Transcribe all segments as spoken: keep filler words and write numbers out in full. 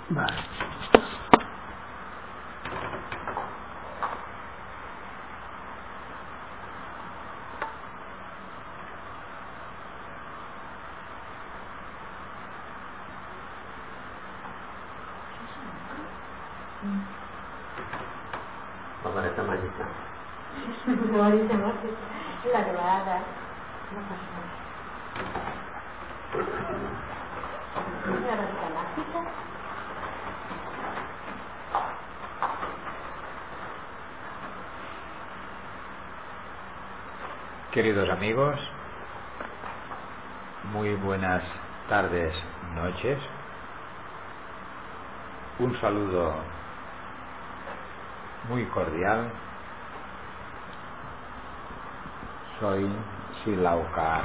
Vale. Aparece Marita. Marita, Marita. La que va a dar. No pasa nada. ¿La rosca mágica? Queridos amigos, muy buenas tardes, noches. Un saludo muy cordial. Soy Silauca.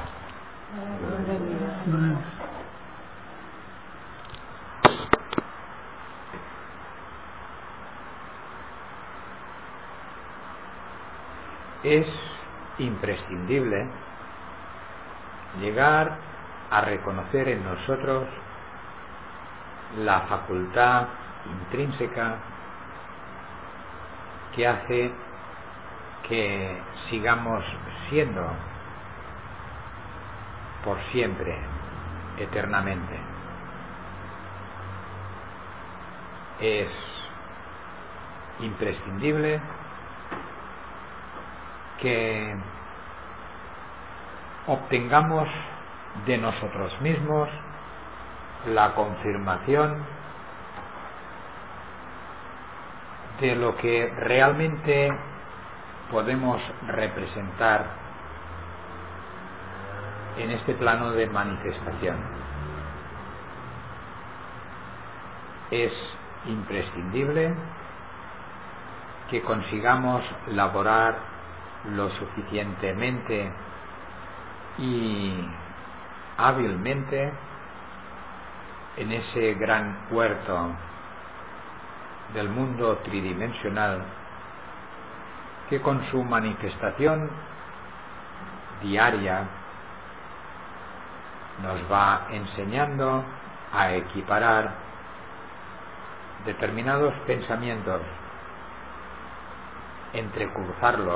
Es imprescindible llegar a reconocer en nosotros la facultad intrínseca que hace que sigamos siendo por siempre, eternamente. Es imprescindible que obtengamos de nosotros mismos la confirmación de lo que realmente podemos representar en este plano de manifestación. Es imprescindible que consigamos laborar lo suficientemente y hábilmente en ese gran huerto del mundo tridimensional que con su manifestación diaria nos va enseñando a equiparar determinados pensamientos, entrecruzarlos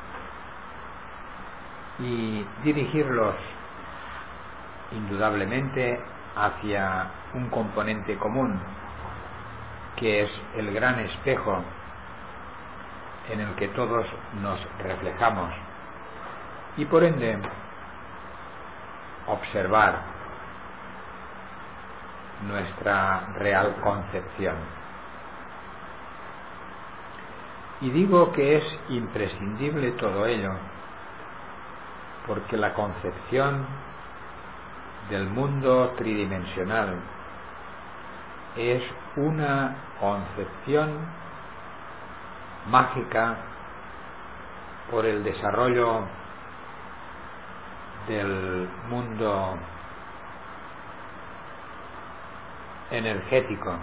y dirigirlos indudablemente hacia un componente común, que es el gran espejo en el que todos nos reflejamos, y por ende observar nuestra real concepción. Y digo que es imprescindible todo ello porque la concepción del mundo tridimensional es una concepción mágica por el desarrollo del mundo energético,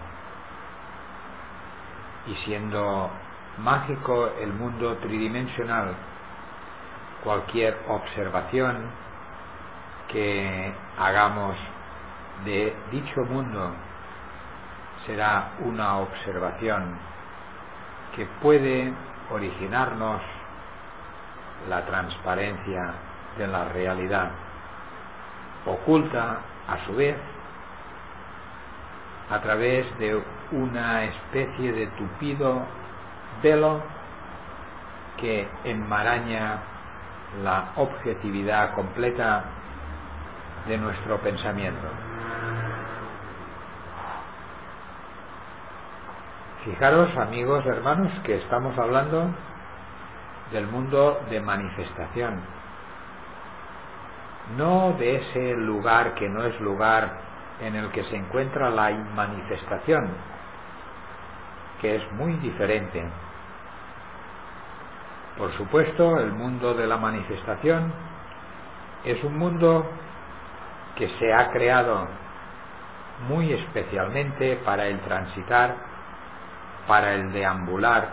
y siendo mágico el mundo tridimensional, cualquier observación que hagamos de dicho mundo será una observación que puede originarnos la transparencia de la realidad, oculta a su vez a través de una especie de tupido velo que enmaraña la objetividad completa de nuestro pensamiento. Fijaros, amigos, hermanos, que estamos hablando del mundo de manifestación, no de ese lugar que no es lugar en el que se encuentra la inmanifestación, que es muy diferente. Por supuesto, el mundo de la manifestación es un mundo que se ha creado muy especialmente para el transitar, para el deambular,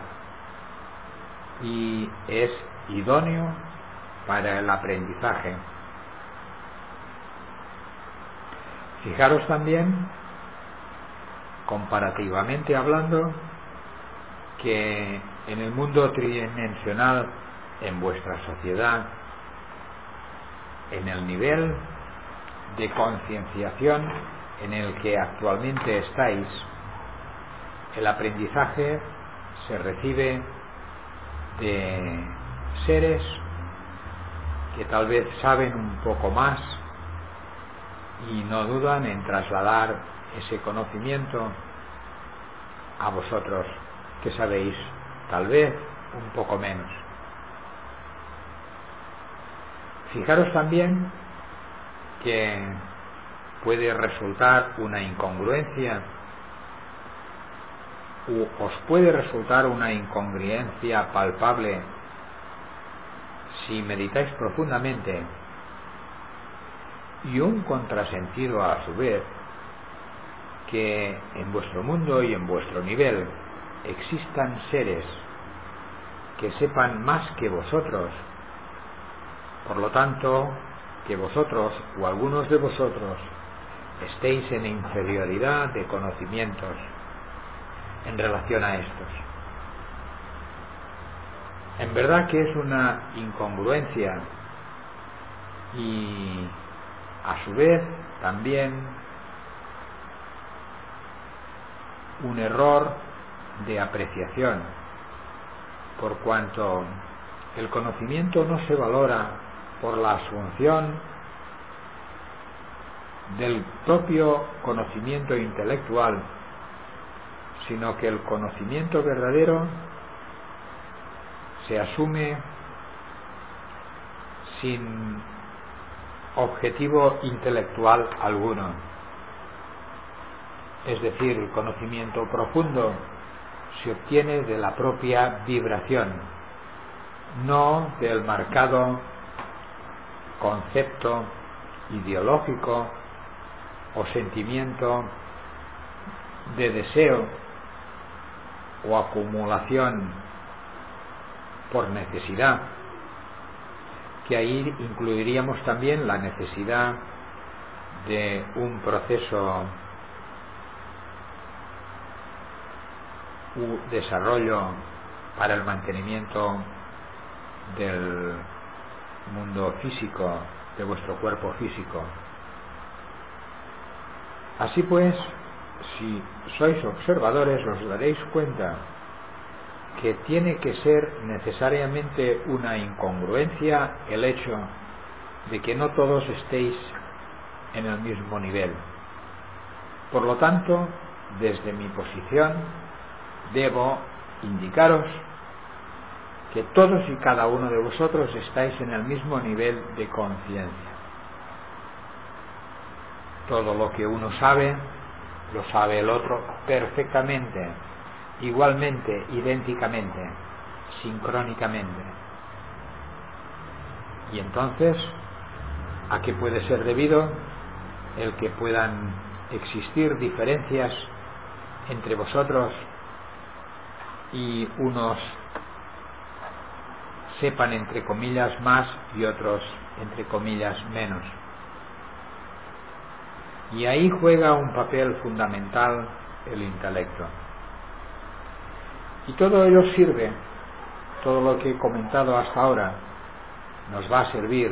y es idóneo para el aprendizaje. Fijaros también comparativamente hablando, que en el mundo tridimensional, en vuestra sociedad, en el nivel de concienciación en el que actualmente estáis, el aprendizaje se recibe de seres que tal vez saben un poco más y no dudan en trasladar ese conocimiento a vosotros, que sabéis tal vez un poco menos. Fijaros también que puede resultar una incongruencia, o os puede resultar una incongruencia palpable si meditáis profundamente, y un contrasentido a su vez, que en vuestro mundo y en vuestro nivel existan seres que sepan más que vosotros, por lo tanto que vosotros o algunos de vosotros estéis en inferioridad de conocimientos en relación a estos. En verdad que es una incongruencia y a su vez también un error de apreciación, por cuanto el conocimiento no se valora por la asunción del propio conocimiento intelectual, sino que el conocimiento verdadero se asume sin objetivo intelectual alguno. Es decir, el conocimiento profundo se obtiene de la propia vibración, no del marcado concepto ideológico o sentimiento de deseo o acumulación por necesidad, que ahí incluiríamos también la necesidad de un proceso u desarrollo para el mantenimiento del mundo físico, de vuestro cuerpo físico. Así pues, si sois observadores, os daréis cuenta que tiene que ser necesariamente una incongruencia el hecho de que no todos estéis en el mismo nivel. Por lo tanto, desde mi posición, debo indicaros que todos y cada uno de vosotros estáis en el mismo nivel de conciencia. Todo lo que uno sabe, lo sabe el otro perfectamente, igualmente, idénticamente, sincrónicamente. Y entonces, ¿a qué puede ser debido el que puedan existir diferencias entre vosotros y unos sepan entre comillas más y otros entre comillas menos? Y ahí juega un papel fundamental el intelecto. Y todo ello sirve, todo lo que he comentado hasta ahora nos va a servir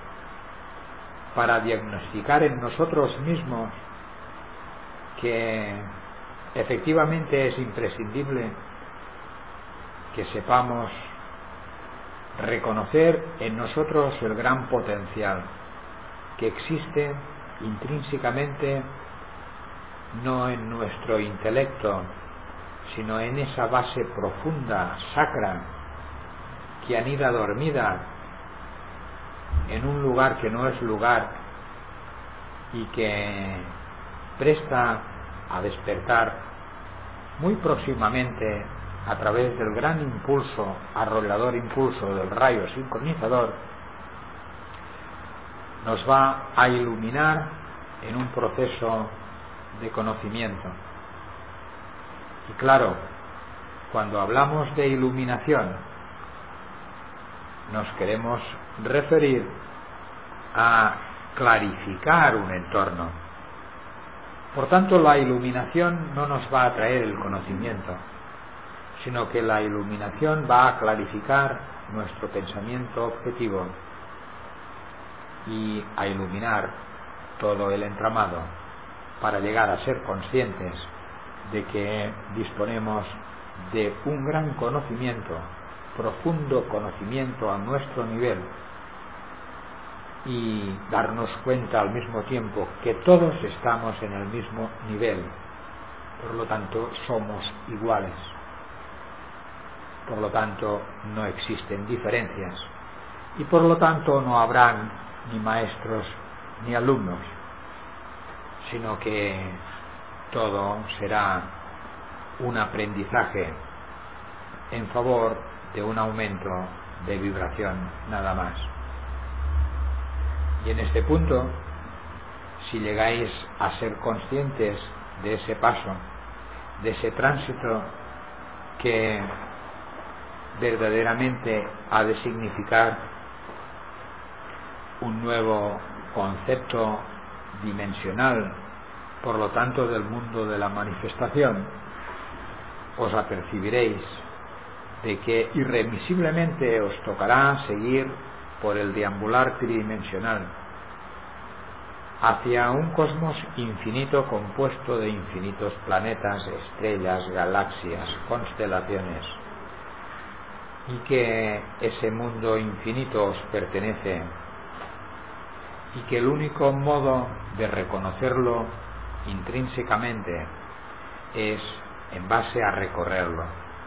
para diagnosticar en nosotros mismos que efectivamente es imprescindible que sepamos reconocer en nosotros el gran potencial que existe intrínsecamente, no en nuestro intelecto, sino en esa base profunda, sacra, que anida dormida en un lugar que no es lugar y que presta a despertar muy próximamente a través del gran impulso, arrollador impulso del rayo sincronizador, nos va a iluminar en un proceso de conocimiento. Y claro, cuando hablamos de iluminación, nos queremos referir a clarificar un entorno. Por tanto, la iluminación no nos va a traer el conocimiento, sino que la iluminación va a clarificar nuestro pensamiento objetivo y a iluminar todo el entramado para llegar a ser conscientes de que disponemos de un gran conocimiento, profundo conocimiento a nuestro nivel, y darnos cuenta al mismo tiempo que todos estamos en el mismo nivel, por lo tanto somos iguales, por lo tanto no existen diferencias y por lo tanto no habrán ni maestros ni alumnos, sino que todo será un aprendizaje en favor de un aumento de vibración nada más. Y en este punto, si llegáis a ser conscientes de ese paso, de ese tránsito que verdaderamente ha de significar un nuevo concepto dimensional, por lo tanto del mundo de la manifestación, os apercibiréis de que irremisiblemente os tocará seguir por el deambular tridimensional hacia un cosmos infinito compuesto de infinitos planetas, estrellas, galaxias, constelaciones, y que ese mundo infinito os pertenece y que el único modo de reconocerlo intrínsecamente es en base a recorrerlo,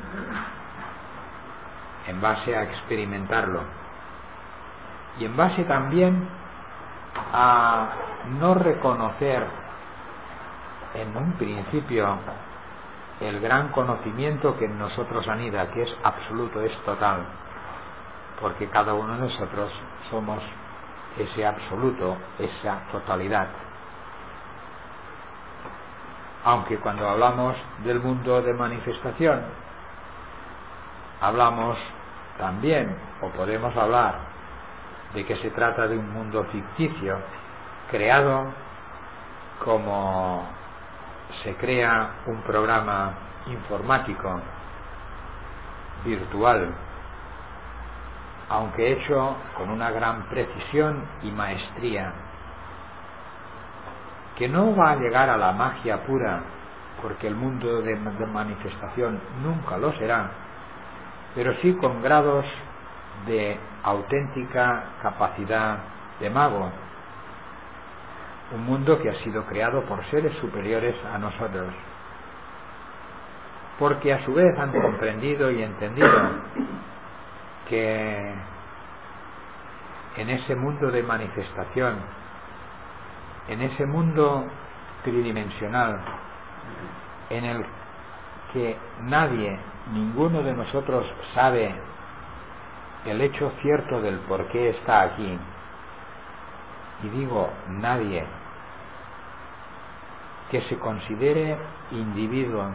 en base a experimentarlo y en base también a no reconocer en un principio el gran conocimiento que en nosotros anida, que es absoluto, es total, porque cada uno de nosotros somos ese absoluto, esa totalidad. Aunque cuando hablamos del mundo de manifestación, hablamos también, o podemos hablar, de que se trata de un mundo ficticio, creado como se crea un programa informático virtual, aunque hecho con una gran precisión y maestría, que no va a llegar a la magia pura, porque el mundo de, de manifestación nunca lo será, pero sí con grados de auténtica capacidad de mago, un mundo que ha sido creado por seres superiores a nosotros, porque a su vez han comprendido y entendido que en ese mundo de manifestación, en ese mundo tridimensional, en el que nadie, ninguno de nosotros sabe el hecho cierto del por qué está aquí, y digo nadie que se considere individuo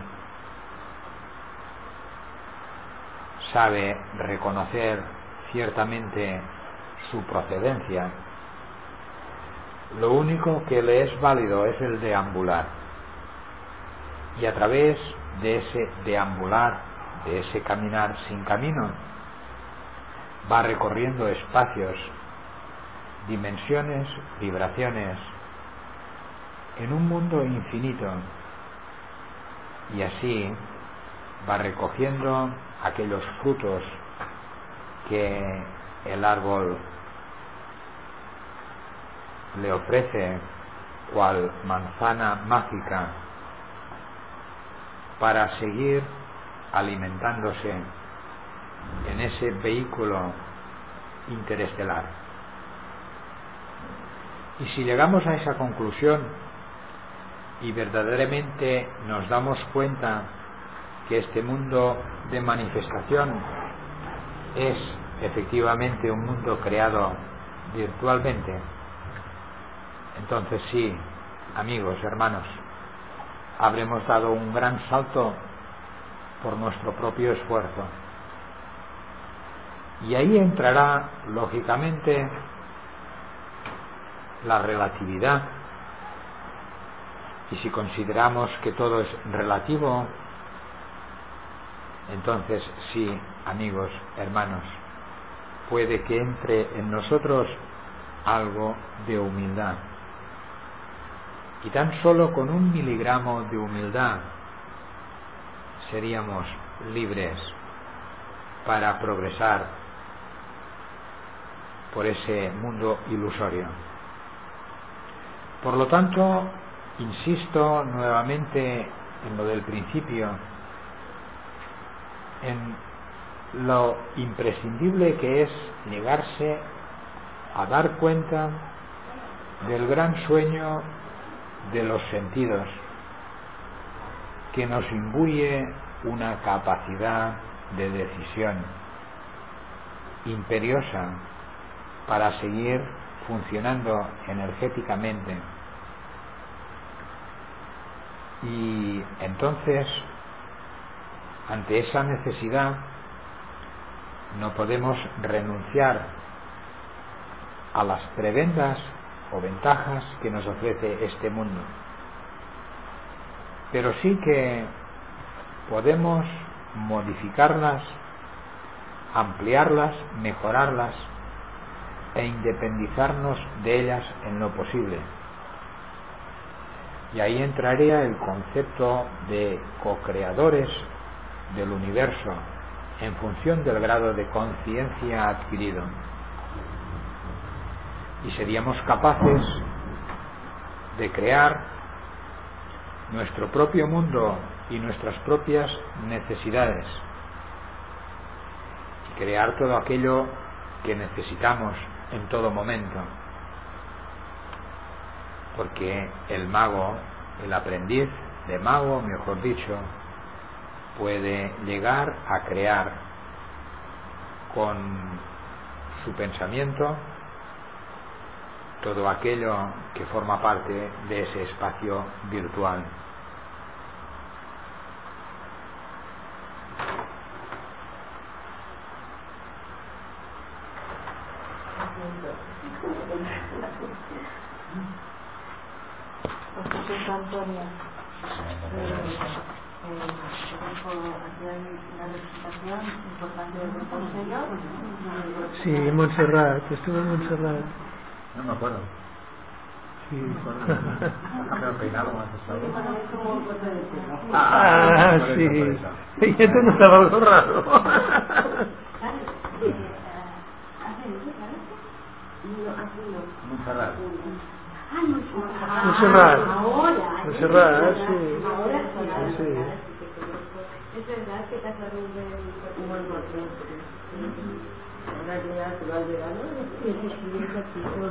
sabe reconocer ciertamente su procedencia. Lo único que le es válido es el deambular, y a través de ese deambular, de ese caminar sin camino, va recorriendo espacios, dimensiones, vibraciones, en un mundo infinito, y así va recogiendo aquellos frutos que el árbol le ofrece cual manzana mágica para seguir alimentándose en ese vehículo interestelar. Y si llegamos a esa conclusión y verdaderamente nos damos cuenta que este mundo de manifestación es efectivamente un mundo creado virtualmente, entonces sí, amigos, hermanos, habremos dado un gran salto por nuestro propio esfuerzo. Y ahí entrará, lógicamente, la relatividad Y si consideramos que todo es relativo, entonces sí, amigos, hermanos, puede que entre en nosotros algo de humildad. Y tan solo con un miligramo de humildad seríamos libres para progresar por ese mundo ilusorio. Por lo tanto, insisto nuevamente en lo del principio, en lo imprescindible que es llegarse a dar cuenta del gran sueño de los sentidos, que nos imbuye una capacidad de decisión imperiosa para seguir funcionando energéticamente. Y entonces, ante esa necesidad, no podemos renunciar a las prebendas o ventajas que nos ofrece este mundo, pero sí que podemos modificarlas, ampliarlas, mejorarlas e independizarnos de ellas en lo posible. Y ahí entraría el concepto de co-creadores del universo en función del grado de conciencia adquirido. Y seríamos capaces de crear nuestro propio mundo y nuestras propias necesidades, y crear todo aquello que necesitamos en todo momento, porque el mago, el aprendiz de mago, mejor dicho, puede llegar a crear con su pensamiento todo aquello que forma parte de ese espacio virtual. José Antonio, aquí hay una representación importante del Consejo. Sí, en Montserrat, estuve en Montserrat. No me acuerdo. Sí. Me he peinado más. Ah, sí. Y esto no estaba algo raro. Montserrat. Montserrat. Montserrat, sí. Sí. Es verdad que te acuerdas de un buen golpe. Ahora que ya se va al verano, y el ejercicio.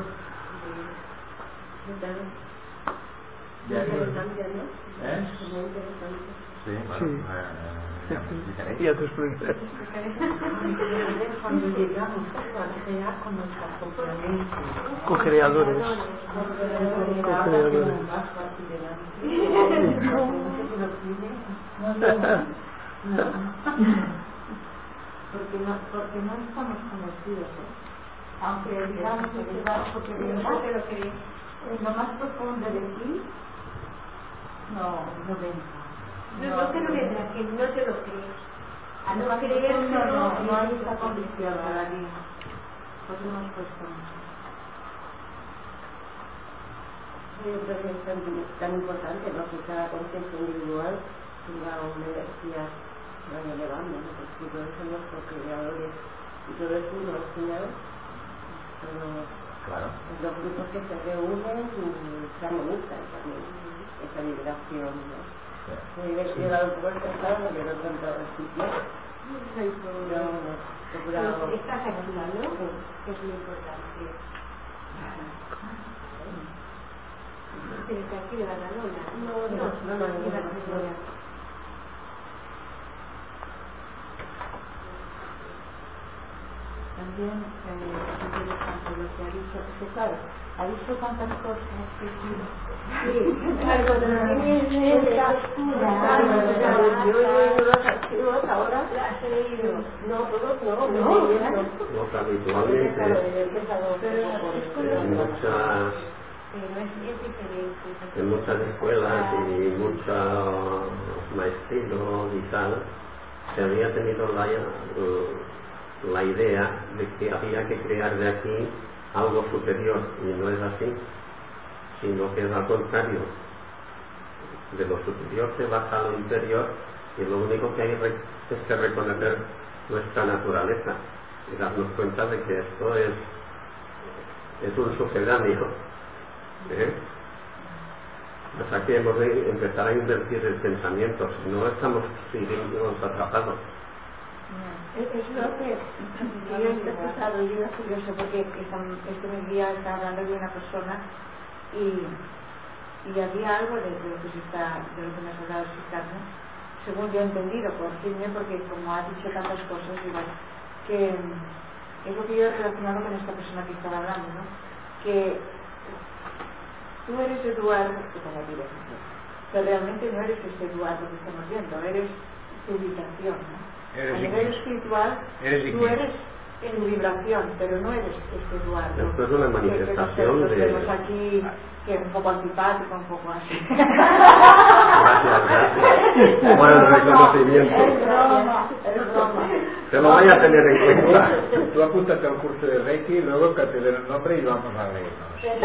Ya, interesante, ¿no? ¿Eh? Muy interesante. Sí, bueno, Sí. eh, ya me explicaréis. Ya te explicaré. Cuando llegamos a crear con nuestras competencias. Co-creadores. Co-creadores. Porque no, porque no estamos conocidos, ¿eh? Aunque digamos que digamos porque digamos que lo que en lo más profundo de ti no, no venga. No, no te lo vendrá, que no te lo crees. A no creer, no, no, no hay esa condición todavía. Pues hemos puesto mucho. Yo creo que es tan, tan importante, ¿no? Que cada conciencia individual tenga una energía van elevando, ¿no? Porque todos son los co-creadores y todo es uno al final. Pero Claro. los grupos que se reúnen se armonizan también esa vibración, ¿no? Sí. He llegado por el estado porque no he encontrado el sitio. Pero bueno, he procurado. Estás aquí, ¿no? Que es muy importante. ¿Tienes aquí de la Badalona? No, no, no, no, de la Badalona. También eh, es interesante lo que ha dicho, es que claro, ha dicho tantas cosas que sí. Sí, algo de la postura. Yo he leído los archivos ahora. ¿Has leído? No, todos no. No, no habitualmente. Pero es con los muchas Pero es, es diferente. En muchas escuelas y muchos maestros y tal, se había tenido la, la idea de que había que crear de aquí algo superior, y no es así, sino que es al contrario. De lo superior se baja a lo inferior, y lo único que hay es que reconocer nuestra naturaleza y darnos cuenta de que esto es, es un sucedáneo. ¿Eh? O sea que hemos de empezar a invertir el pensamiento, si no estamos siguiendo atrapados. Es, es lo que yo he empezado, yo era curioso porque este me día estaba hablando de una persona y, y había algo de, de lo que se está, de lo que me has hablado explicarme, según yo he entendido, por firme, porque como ha dicho tantas cosas, igual, que es lo que yo he relacionado con esta persona que estaba hablando, ¿no? Que tú eres Eduardo, que como digo, pero realmente no eres este Eduardo que estamos viendo, eres tu vibración, ¿no? Eres a nivel espiritual, eres tú eres en vibración, pero no eres este Eduardo. Esto es una manifestación que, que de... vemos aquí, que es un poco antipático, un poco así. Gracias, gracias. Buen reconocimiento. Es broma, es broma. Te lo voy a tener en cuenta. Tú apúntate al curso de Reiki y luego que te den el nombre y vamos a reírnos.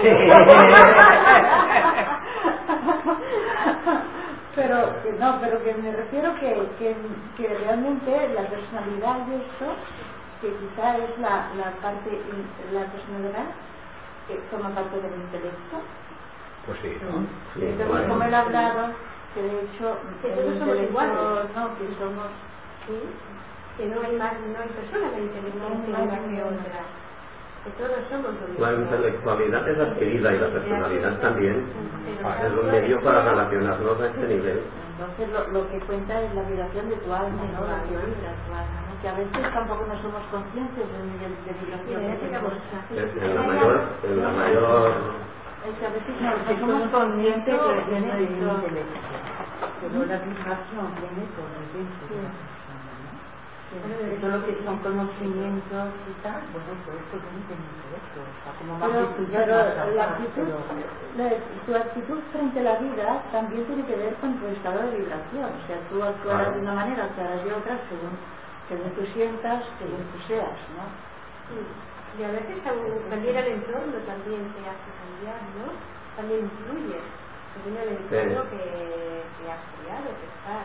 Pero no, pero que me refiero que, que, que realmente la personalidad de esto, que quizá es la, la parte, la personalidad que forma parte del intelecto. Pues sí, ¿No? Sí, Entonces, bueno. como él ha hablado, que de hecho, Que el todos somos intelecto, iguales. no, que somos, Sí, que no hay más, no hay persona que inteligencia una que otra, que todos somos lo mismo. La intelectualidad es adquirida y la personalidad también. Es un medio para relacionarnos a este nivel. entonces lo, lo que cuenta es la vibración de tu alma, ¿no? La que vibra tu alma, ¿no? Que a veces tampoco no somos conscientes del nivel de vibración que tenemos. Es en la mayor, en la mayor Es que a veces no, no somos conscientes de que tiene intelecto. Pero la vibración viene por el dentro de la persona, ¿no? Todo lo que son conocimientos y tal, bueno, todo esto viene del intelecto, está como más estudiado. Pero la actitud, la- tu actitud frente a la vida también tiene que ver con tu estado de vibración. O sea, tú actuarás Claro. de una manera, actuarás de otra, según, según tú sientas, según tú seas, ¿no? Y a veces también el entorno también te hace cambiar, ¿no? También influye, según el entorno Sí. que, que has creado, que estás.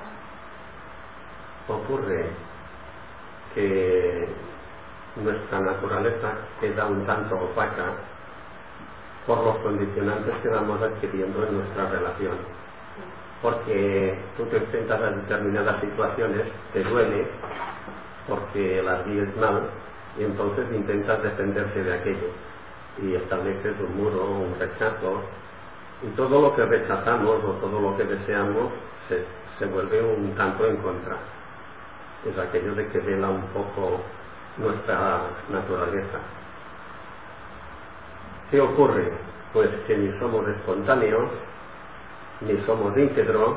ocurre que nuestra naturaleza queda un tanto opaca por los condicionantes que vamos adquiriendo en nuestra relación. Porque tú te enfrentas a determinadas situaciones, te duele porque las vives mal y entonces intentas defenderse de aquello y estableces un muro, un rechazo, y todo lo que rechazamos o todo lo que deseamos se, se vuelve un tanto en contra. Es aquello de que vela un poco nuestra naturaleza. ¿Qué ocurre? Pues que ni somos espontáneos, ni somos íntegros,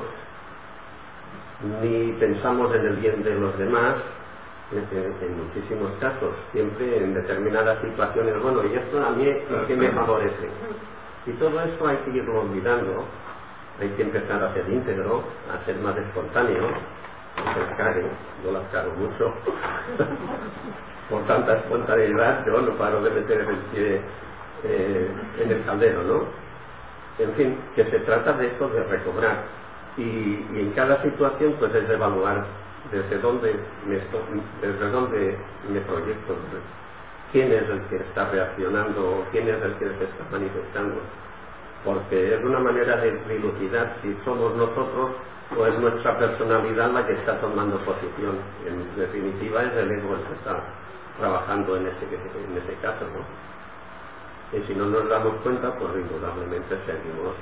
ni pensamos en el bien de los demás, en, en muchísimos casos, siempre en determinadas situaciones, bueno, y esto a mí es que me favorece. Y todo esto hay que irlo olvidando, hay que empezar a ser íntegro, a ser más espontáneo, a ser caro, yo las caro mucho. Por tanta espontaneidad yo no paro de meter el pie eh, en el caldero, ¿no? En fin, que se trata de esto, de recobrar, y, y en cada situación pues es de evaluar desde dónde me estoy, desde dónde me proyecto, quién es el que está reaccionando, quién es el que se está manifestando, porque es una manera de dilucidar si somos nosotros o es nuestra personalidad la que está tomando posición. En definitiva es el ego el que está trabajando en ese, en ese caso, ¿no? Y si no nos damos cuenta, pues indudablemente seguimos.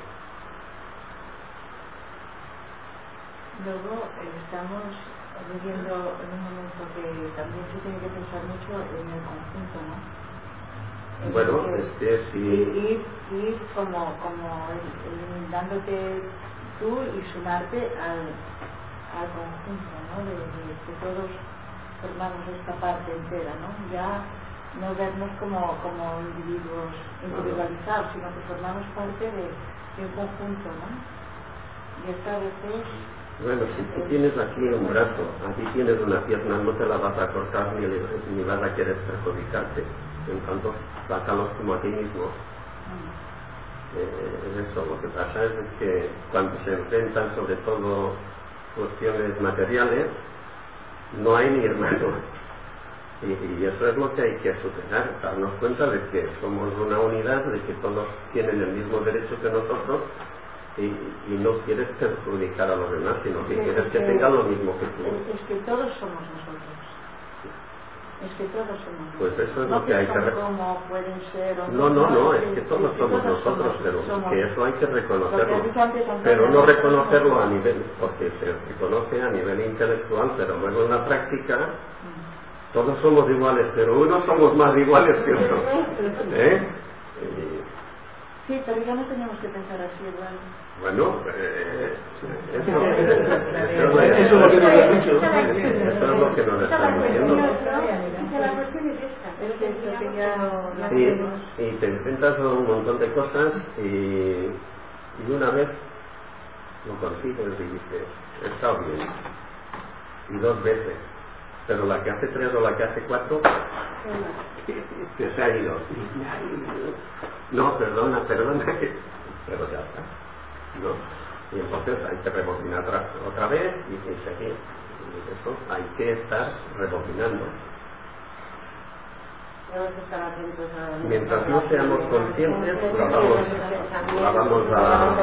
Luego eh, estamos viviendo en un momento que también se tiene que pensar mucho en el conjunto, ¿no? En Bueno, que- es que si... ir, ir como, como el- dándote tú y sumarte al, al conjunto, ¿no? De, de que todos formamos esta parte entera, ¿no? Ya no vernos como, como individuos individualizados, sino que formamos parte de, de un conjunto, ¿no? Y esto a veces... Bueno, si tú tienes aquí un brazo, aquí tienes una pierna, no te la vas a cortar ni, ni vas a querer perjudicarte. En cuanto, trátalos como a ti mismo. Eh, es eso, lo que pasa es que cuando se enfrentan sobre todo cuestiones materiales, no hay ni hermanos. Y, y eso es lo que hay que superar, darnos cuenta de que somos una unidad, de que todos tienen el mismo derecho que nosotros y, y no quieres perjudicar a los demás, sino que es quieres que, que tengan lo mismo que tú. Es que todos somos nosotros. Es que todos somos nosotros. Pues eso es no lo que hay que reconocer. reconocer. Como pueden ser o No, no, no, es que es todos que somos todos nosotros, somos, pero somos. que eso hay que reconocerlo. Lo que has dicho antes, Antonio, Pero no nosotros reconocerlo somos. a nivel, porque se reconoce a nivel intelectual, pero luego en la práctica todos somos iguales, pero unos somos más iguales que otros. ¿Eh? Y, Sí, pero ya no tenemos que pensar así, Eduardo. bueno, eh, eso, Eso eso, es lo que nos has dicho. Eso es lo que nos están diciendo. La cuestión es esta. Es que esto que ya no, no Y, tenemos. y te enfrentas a un montón de cosas y, y una vez lo consigues y dices, he estado bien. Y dos veces. Pero la que hace tres o la que hace cuatro, que se ha ido. No, perdona, perdona. Pero ya está. ¿No? Y entonces hay que rebobinar otra, otra vez y, y seguir. Y eso hay que estar rebobinando. Mientras no seamos conscientes, la vamos, la vamos a...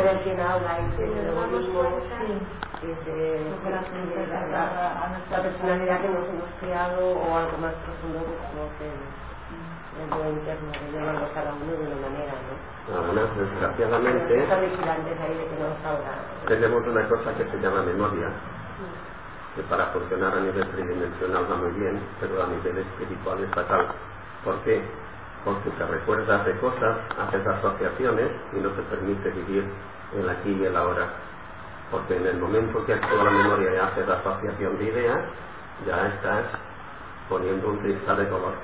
la personalidad que nos hemos creado o algo más profundo como que el yo interno, de llevarlo cada uno de una manera, ¿no? Además, desgraciadamente, Estar vigilantes ahí de que no salga. tenemos una cosa que se llama memoria, que para funcionar a nivel tridimensional va muy bien, pero a nivel espiritual es fatal. ¿Por qué? Porque te recuerdas de cosas, haces asociaciones y no te permite vivir el aquí y el ahora. Porque en el momento que actúa la memoria y haces la asociación de ideas, ya estás poniendo un cristal de color.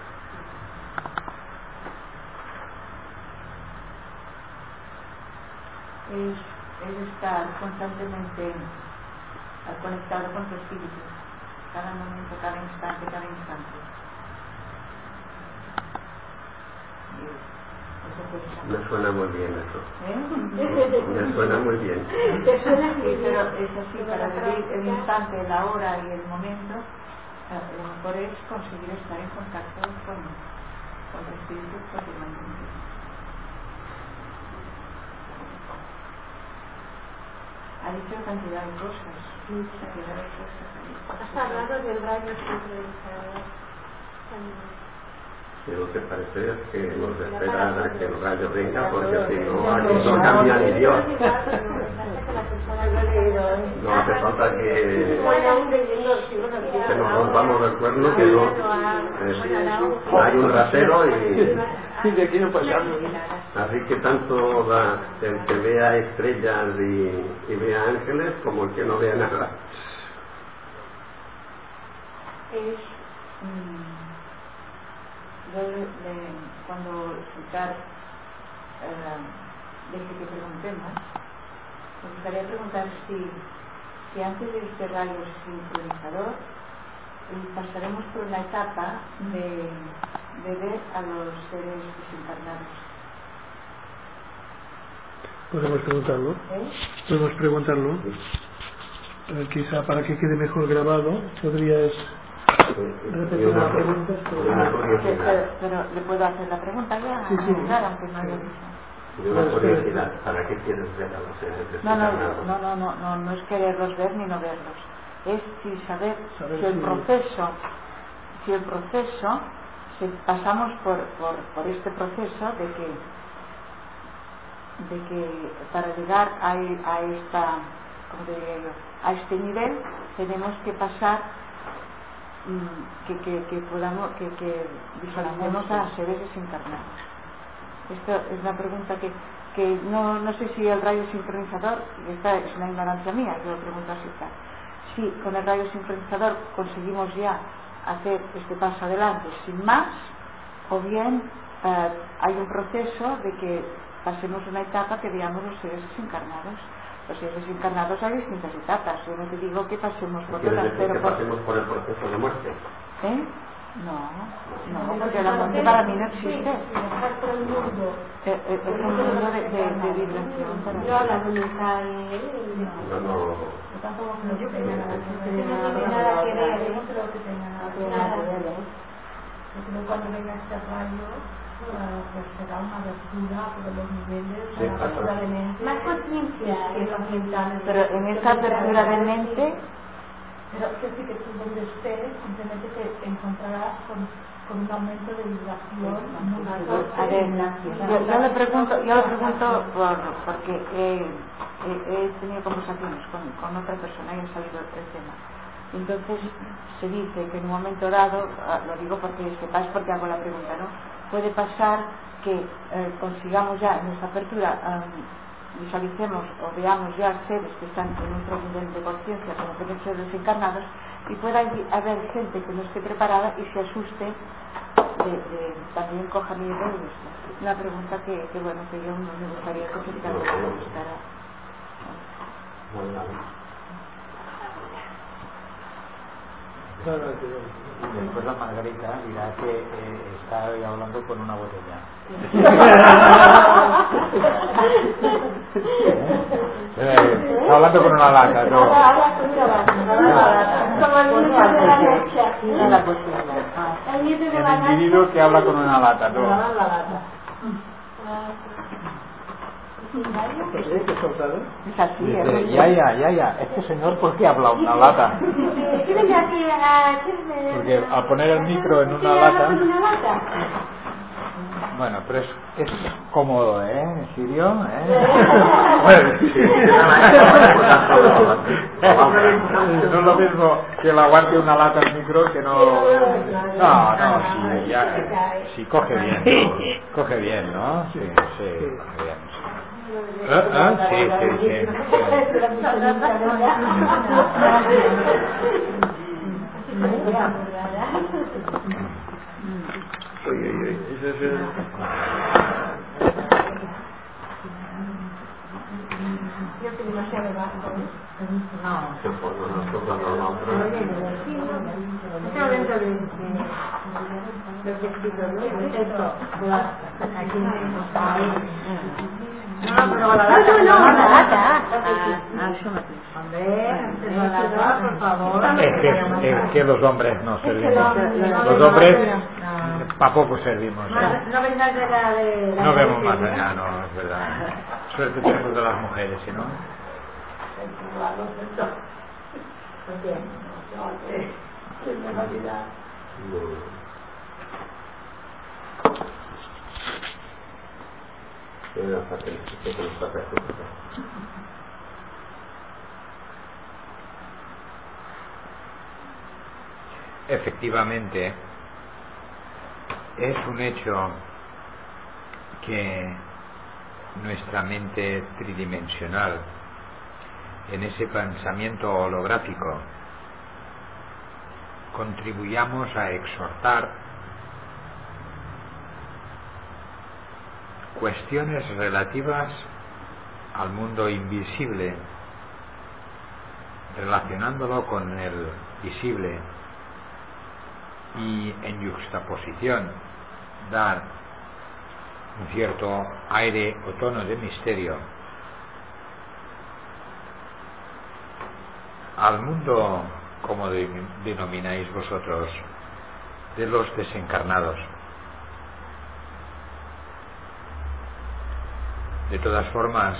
Es, es estar constantemente conectado con tu espíritu, cada momento, cada instante, cada instante. Me suena muy bien eso. ¿Eh? Me suena muy bien. Te suena Sí, que pero es así, para vivir el instante, la hora y el momento, lo mejor es conseguir estar en contacto con, con tu espíritu continuamente. Ha dicho cantidad de cosas, cantidad de cosas. has hablado del rayo sincronizador. Pero que parece que nos espera a que el rayo venga, porque si no, aquí no cambia ni Dios. No hace falta que, que nos rompamos el cuerno, que no. Eh, hay un rasero y... Y de aquí no pasamos. Así que tanto da el que vea estrellas y, y vea ángeles como el que no vea nada. Es... Mmm, yo le, le, cuando explicar eh, desde que preguntemos, me gustaría preguntar si, si antes de este rayo sincronizador eh, pasaremos por una etapa de, de ver a los seres desencarnados. Podemos preguntarlo. ¿Eh? Podemos preguntarlo. Eh, quizá para que quede mejor grabado, podrías repetir una, la pregunta. una Pero, curiosidad, pero le puedo hacer la pregunta ya, Sí, sí. claro, aunque no haya dicho. y una curiosidad, ¿para qué quieres ver a los seres No, no, desencarnados? no, no, no, no, no es quererlos ver ni no verlos. Es si saber, Saber si el si- proceso, si el proceso, si pasamos por, por, por este proceso de que, de que para llegar a, a esta, ¿cómo te diría yo? A este nivel tenemos que pasar mmm, que, que, que podamos, que, que visualicemos a seres desencarnados. Esta es una pregunta que, que no, no sé si el rayo sincronizador, esta es una ignorancia mía, yo pregunto así está. Si con el rayo sincronizador conseguimos ya hacer este paso adelante sin más, o bien eh, hay un proceso de que pasemos una etapa que digamos los seres desencarnados. Los seres desencarnados hay distintas etapas. Yo no te digo que pasemos por todas, pero que por... pasemos por el proceso de muerte. ¿Eh? No, no, porque la muerte para mí no existe. Eh, eh, es un mundo de, de, de vibración para mí. Yo hablo mental. No, no. Yo tampoco creo que tenga nada que ver. No creo que tenga nada que ver. Yo creo que cuando venga este rayo, pues será una abertura por los niveles, una abertura de mente. Más conciencia que lo mental. Pero en esa apertura de mente. Pero quiero decir que tú donde estés, simplemente te encontrarás con, con un aumento de vibración muy alto. A ver, yo, yo le pregunto, yo le pregunto por, porque he, he, he tenido conversaciones con, con otra persona y han salido el tema. Entonces se dice que en un momento dado, lo digo porque sepáis por qué hago la pregunta, ¿no? Puede pasar que eh, consigamos ya en esta apertura um, visualicemos o veamos ya seres que están en otro nivel de conciencia, como pueden ser desencarnados, y pueda haber gente que no esté preparada y se asuste de, de también coja miedo de esto. Una pregunta que, que bueno, que yo no me gustaría que se contestara. Después la Margarita dirá que eh, está hoy hablando con una botella. eh, está hablando con una lata, ¿no? Habla con una lata. Como el niño de la leche. El niño de El la leche. individuo que habla con una lata, ¿no? Es así, Dice, ¿eh? ya, ya, ya, ya, este señor, ¿por qué habla una lata? Porque al poner el micro en una lata... Bueno, pero es, es cómodo, ¿eh? ¿En serio? ¿Eh? Bueno, sí. No es lo mismo que el aguante una lata al micro que no... No, no, sí, ya, sí, coge bien, ¿no? Coge bien, ¿no? Sí, sí, coge bien. ¿Eh? ¿Eh? Sí, sí, sí. Uy, uy, uy. Eso es el... Yo que demasiado bajo. No. Se pone una cosa normal. Está dentro de Los vestidos, ¿no? Esto. Aquí. No, pero la lata, no, la lata. Hombre, la lata, por favor. Es que, es que los hombres no servimos. Los hombres para poco servimos. ¿No? No vengas de la de la No vemos más allá, no, es verdad. Suerte tenemos de las mujeres, ¿sí, no? Efectivamente, es un hecho que nuestra mente tridimensional, en ese pensamiento holográfico, contribuyamos a exhortar cuestiones relativas al mundo invisible, relacionándolo con el visible, y en yuxtaposición dar un cierto aire o tono de misterio al mundo, como de, denomináis vosotros, de los desencarnados. De todas formas,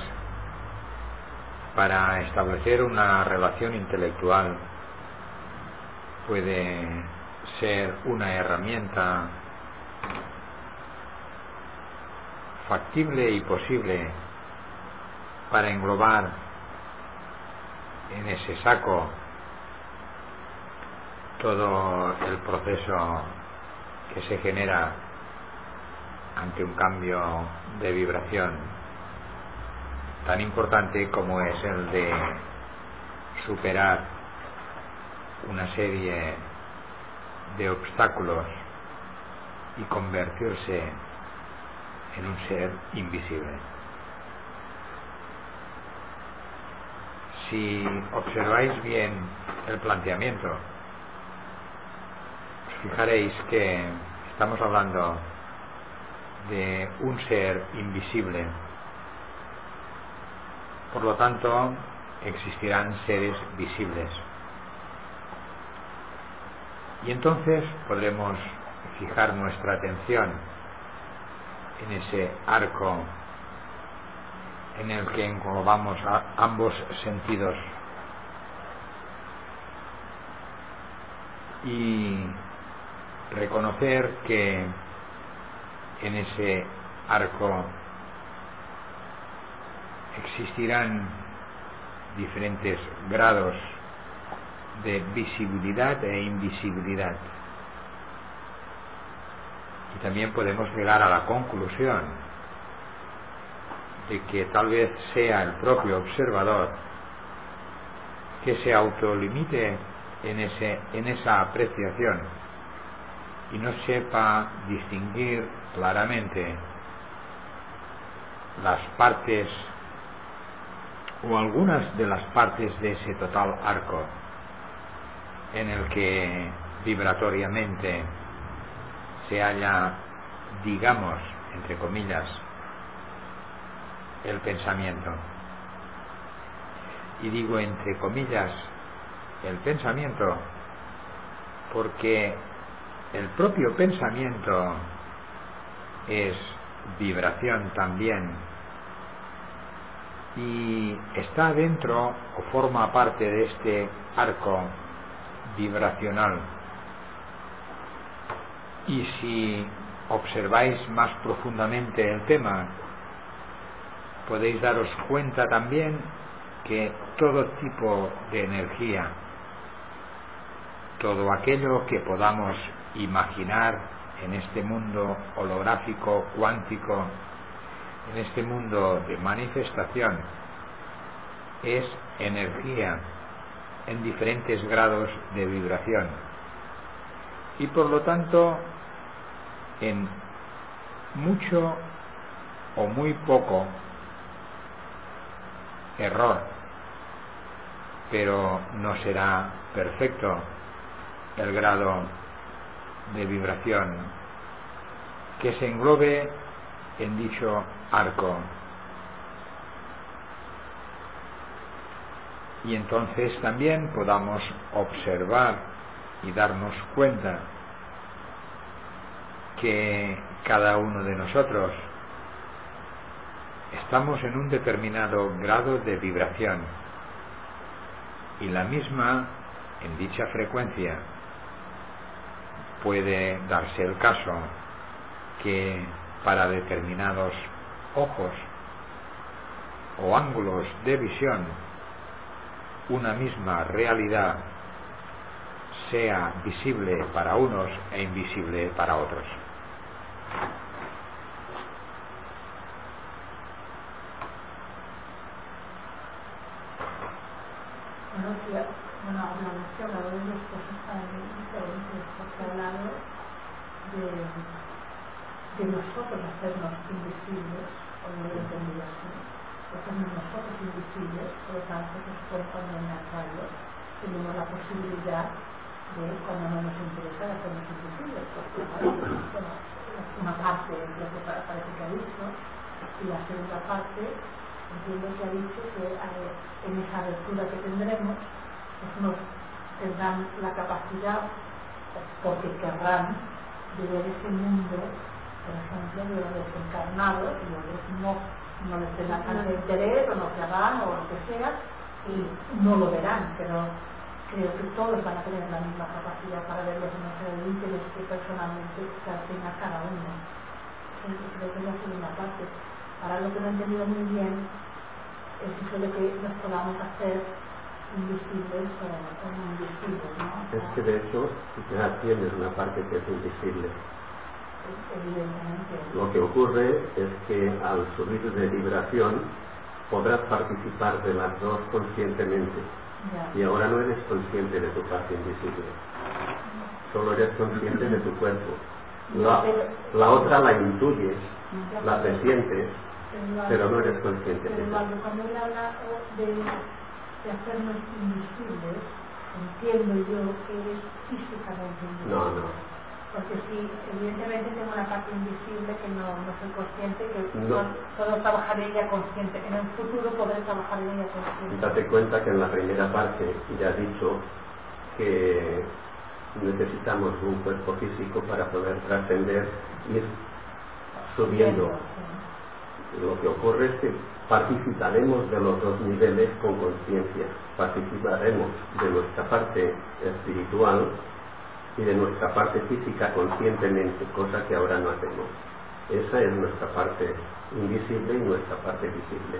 para establecer una relación intelectual puede ser una herramienta factible y posible para englobar en ese saco todo el proceso que se genera ante un cambio de vibración tan importante como es el de superar una serie de obstáculos y convertirse en un ser invisible. Si observáis bien el planteamiento, os fijaréis que estamos hablando de un ser invisible. Por lo tanto, existirán seres visibles. Y entonces podremos fijar nuestra atención en ese arco en el que englobamos a ambos sentidos y reconocer que en ese arco existirán diferentes grados de visibilidad e invisibilidad. Y también podemos llegar a la conclusión de que tal vez sea el propio observador que se autolimite en, ese, en esa apreciación y no sepa distinguir claramente las partes o algunas de las partes de ese total arco en el que vibratoriamente se halla, digamos, entre comillas, el pensamiento. Y digo entre comillas el pensamiento porque el propio pensamiento es vibración también y está dentro o forma parte de este arco vibracional. Y si observáis más profundamente el tema, podéis daros cuenta también que todo tipo de energía, todo aquello que podamos imaginar en este mundo holográfico, cuántico, en este mundo de manifestación, es energía en diferentes grados de vibración. Y por lo tanto, en mucho o muy poco error, pero no será perfecto el grado de vibración que se englobe en dicho arco. Y entonces también podamos observar y darnos cuenta que cada uno de nosotros estamos en un determinado grado de vibración y la misma en dicha frecuencia. Puede darse el caso que para determinados ojos o ángulos de visión una misma realidad sea visible para unos e invisible para otros. Bueno, sí, bueno, hablamos que hablado de dos cosas tan diferentes, porque ha hablado de, de nosotros hacernos invisibles, o no lo he entendido así, hacernos nosotros invisibles, por lo tanto, después cuando en las radios tenemos la posibilidad de, cuando no nos interesa, de hacernos invisibles, porque bueno, una parte es lo que parece que ha dicho, y la segunda parte, entiendo que ha dicho que eh, en esa abertura que tendremos, pues nos tendrán la capacidad, porque querrán, de ver ese mundo, por ejemplo, de los desencarnados, y los no, no les tengan tanto interés, o no querrán, o lo que sea, y no lo verán, pero creo que todos van a tener la misma capacidad para verlo, no sé, el interés que personalmente tenga cada uno. Entonces, creo que es la segunda parte. Ahora lo que no he entendido muy bien es eso de que nos podamos hacer invisibles o, o no invisibles, ¿no? Es que de hecho ya tienes una parte que es invisible. Evidentemente. Lo que ocurre es que al subir de vibración podrás participar de las dos conscientemente. Ya. Y ahora no eres consciente de tu parte invisible. Solo eres consciente de tu cuerpo. La, la otra la intuyes, la presientes, pero no eres consciente. Pero cuando él habla de, de hacernos invisibles, entiendo yo que es físicamente invisible. No, no. Porque si evidentemente tengo una parte invisible que no, no soy consciente, que no. puedo trabajar en ella consciente, en el futuro podré trabajar en ella consciente. Date cuenta que en la primera parte ya he dicho que necesitamos un cuerpo físico para poder trascender, ir subiendo. Lo que ocurre es que participaremos de los dos niveles con conciencia, participaremos de nuestra parte espiritual y de nuestra parte física conscientemente, cosa que ahora no hacemos. Esa es nuestra parte invisible y nuestra parte visible.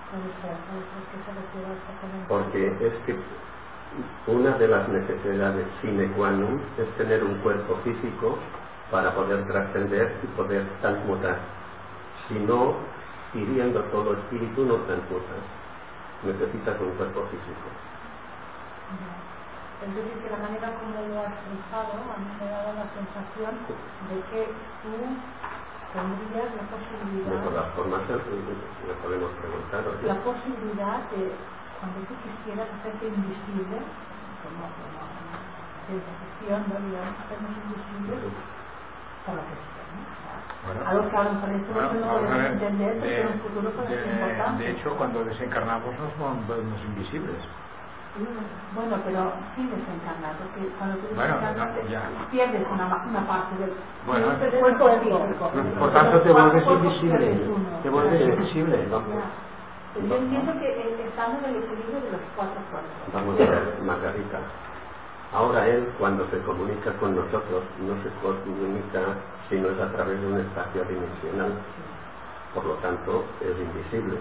Porque es que una de las necesidades sine qua non es tener un cuerpo físico para poder trascender y poder transmutar. Si no, hiriendo todo espíritu no transmutas. Necesitas un cuerpo físico. Entonces, que la manera como lo has expresado, a mí me da la sensación de que tú tendrías la posibilidad... De todas formas, le podemos preguntar. ¿O la posibilidad de, cuando tú quisieras hacerte invisible, como una ciencia ficción, ¿no? Digamos, hacernos invisibles, por lo que sea, ¿no? Bueno, algo que a lo mejor esto bueno, no vamos a podemos ver, entender, porque de, en un futuro puede ser de, importante. de hecho, cuando desencarnamos nos volvemos invisibles. Bueno, pero sí desencarnar, porque cuando tú Bueno, desencarnas no, ya. pierdes una, una parte del Bueno, cuerpo físico. Por tanto, te vuelves Cuerpos invisible. pierdes uno. Te vuelves invisible. Ya. Pero yo entiendo que eh, estamos en el equilibrio de los cuatro cuerpos. Vamos a ver, Margarita. Ahora él, cuando se comunica con nosotros, no se comunica si no es a través de un espacio dimensional. Por lo tanto, es invisible.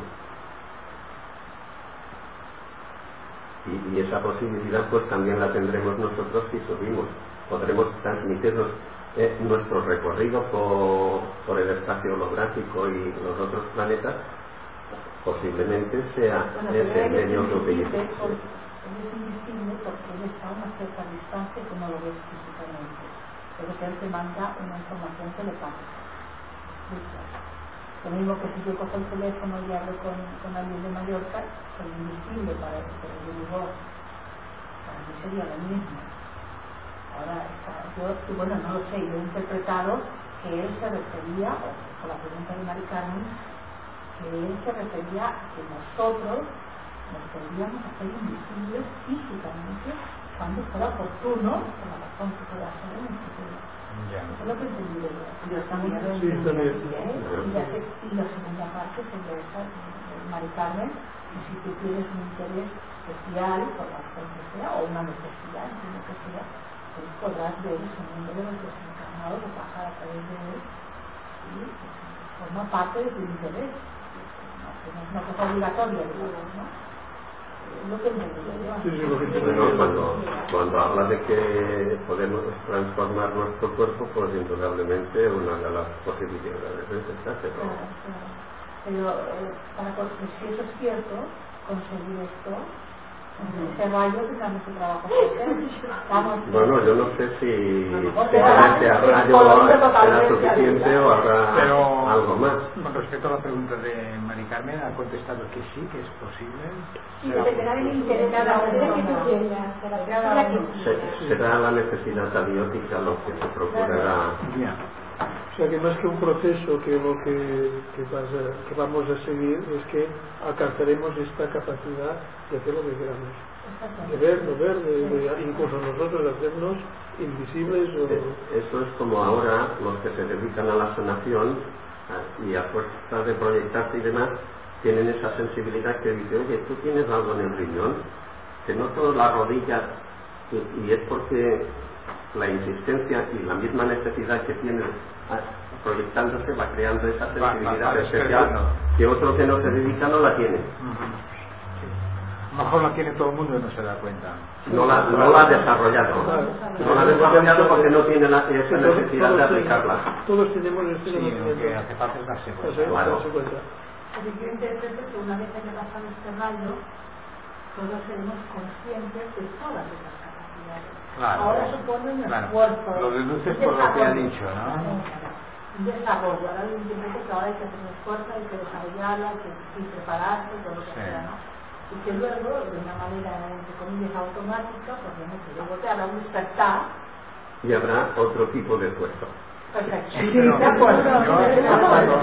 Y, y esa posibilidad pues también la tendremos nosotros si subimos. Podremos transmitirnos eh, nuestro recorrido por, por el espacio holográfico y los otros planetas. Posiblemente sea bueno, ese medio que utilicemos. Él es invisible porque él está a una cierta distancia que no lo ves físicamente. Pero que él te manda una información telepática. Lo mismo que si yo cojo el teléfono y hablo con, con alguien de Mallorca, soy invisible para él, pero yo digo, para mí sería lo mismo. Ahora, yo, bueno, no lo sé, yo he interpretado que él se refería, o con la pregunta de Mari Carmen, que él se refería a que nosotros nos podríamos hacer invisibles físicamente cuando fuera oportuno, por la razón que pueda ser en el futuro. Ya. Eso es lo que he entendido yo. Yo también lo Sí, también. Y la, y la segunda parte sería esa de Mari Carmen, que si tú tienes un interés especial, por la razón que sea, o una necesidad, entiendo que sea, pues podrás ver ese mundo de los desencarnados o pasar a través de él y pues, forma parte de tu interés. No, no es una cosa obligatoria, digamos, ¿no? Lo que me Sí, sí, lo que te Bueno, cuando, cuando habla de que podemos transformar nuestro cuerpo, pues indudablemente una de las posibilidades es esta. Pero, claro, claro. pero eh, para que si eso es cierto, conseguir esto, ese rayo tendrá mucho trabajo que hacer. bueno, yo no sé si mejor solamente te a dará rayo colorido será totalmente suficiente o habrá Pero, algo más. con respecto a la pregunta de Mari Carmen, ha contestado que sí, que es posible. Sí, dependerá del interés de la persona que tú tengas, de la persona que tú Se- tengas. será la necesidad abiótica lo que se procurará. Ya. O sea que más que un proceso, que lo que, que, pasa, que vamos a seguir es que alcanzaremos esta capacidad de hacer lo que queramos. De ver, de ver, de, de, incluso nosotros hacernos invisibles. O... Eso es como ahora los que se dedican a la sanación y a fuerza de proyectarse y demás, tienen esa sensibilidad que dice, oye, tú tienes algo en el riñón, te noto la rodilla, y, y es porque la insistencia y la misma necesidad que tienes proyectándose va creando esa sensibilidad va, va especial que otro que no se dedica no la tiene. Uh-huh. A lo mejor la tiene todo el mundo y no se da cuenta. No la, no la ha desarrollado. No la ha desarrollado porque no tiene la, esa necesidad de aplicarla. Todos tenemos este Sí, lo que hace falta es darse cuenta. Claro. Porque yo interpreto que una vez que pasado este rayo, todos seremos conscientes de todas esas capacidades. Claro, ahora supone un claro. esfuerzo. Lo deduces por lo que ha dicho, ¿no? Un desarrollo, ahora entiende que ahora hay que hacer un esfuerzo, hay que desarrollarla, hay que y prepararse, todo lo que Sí. sea, ¿no? Y que luego, de una manera, entre comillas, automática, pues bueno, que luego te hará un despertar. Y habrá otro tipo de esfuerzo. Perfecto. Sí, pero de acuerdo. yo recuerdo-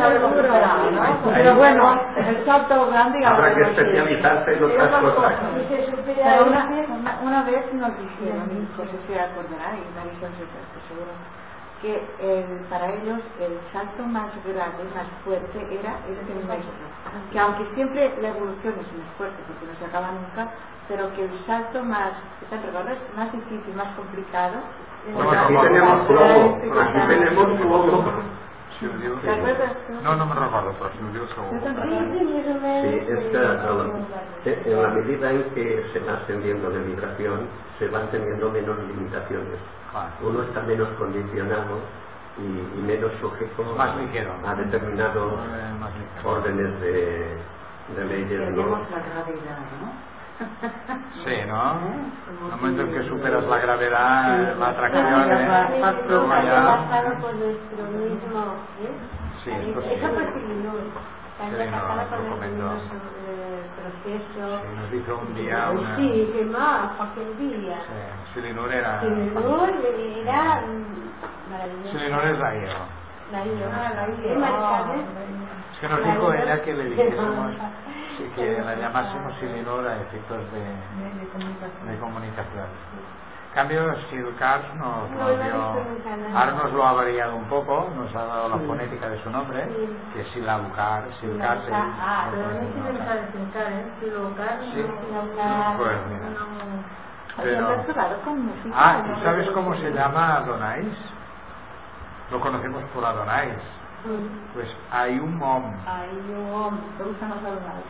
Pero bueno, el salto grande y Habrá que especializarse en otras cosas. Pero una, una, una vez nos dijeron, y José se acordará, y Marisol se estoy seguro, que el, para ellos el salto más grande, más fuerte era este nuestro. Que aunque siempre la evolución es un esfuerzo, porque no se acaba nunca, pero que el salto más, más difícil, más complicado. Bueno, aquí tenemos globo, aquí tenemos globo. Si ho dius... ¿Te acuerdas tú? No, no me recordo, però si ho dius segur. Sí, es que eh, en la medida en que se va ascendiendo de vibración, se van teniendo menos limitaciones. Clar. Uno está menos condicionado y, y menos sujeto Más a, ligero. a determinados Eh, más ligero. órdenes de, de leyes, ¿no? Tenemos la gravedad, ¿no? Sí, ¿no? En el momento en que superas la gravedad, la atracción, ¿eh? Luego ya... pasado por nuestro mismo, ¿eh? Sí, esto sí. Eso fue Silinur, cuando Sí, no, pasaba lo por nuestro comentó. mismo eh, proceso. Sí, nos hizo un día una... Sí, ¿qué más? Aquel día. Sí, Silinur era... Silinur era mm, maravilloso. Silinur es la IO. La IO. Ah, la I O. ¿Qué marcas, eh? Es que nos dijo ella que le dijésemos... Sí, que la llamásemos Silinur a efectos de, de comunicación. En cambio, Silcars nos, No, nos no he dio... visto nunca nada. Ahora nos lo ha variado un poco, nos ha dado la fonética de su nombre, Sí. que es Silaucar, Silcar... Silaucar, ah, Pero no hay que pensar en cincar, ¿eh? Si lo cargan, Sí. Silaucar. Pues mira. no... Oye, Pero... ¿te has probado con música? Ah, ¿No? ¿y sabes cómo se llama Adonais? Lo conocemos por Adonais. Pues Ayum Om. Ay, yo, te gustan los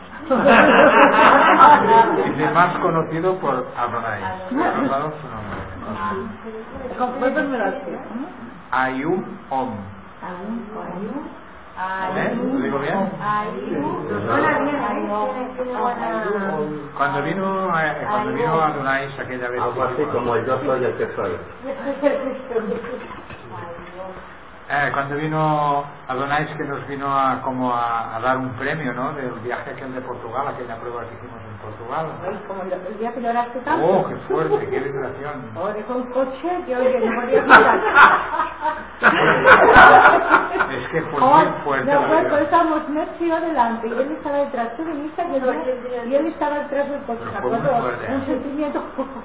Es el más conocido por Adonais. Le hemos dado su nombre. ¿Cómo fue primero así? Ayum Om. ¿Eh? ¿Lo digo bien? Suena bien, ahí tiene, tiene buena... Cuando vino, eh, cuando vino Adonais aquella vez... Algo así como el yo soy el que soy. Eh, cuando vino Adonais, que nos vino a, como a, a dar un premio, ¿no? Del viaje aquel de Portugal, aquella prueba que hicimos en Portugal. Ay, como el, el día que lloraste tanto. ¡Oh, qué fuerte, qué vibración! Oh, dejó un coche que oye, no podía mirar. Es que fue Oh, muy fuerte no, la pues, vibración. estábamos Messi y yo delante y él estaba detrás, tú viniste a llorar y él estaba detrás del coche. Pero fue muy ¿De acuerdo? fuerte. Un sentimiento.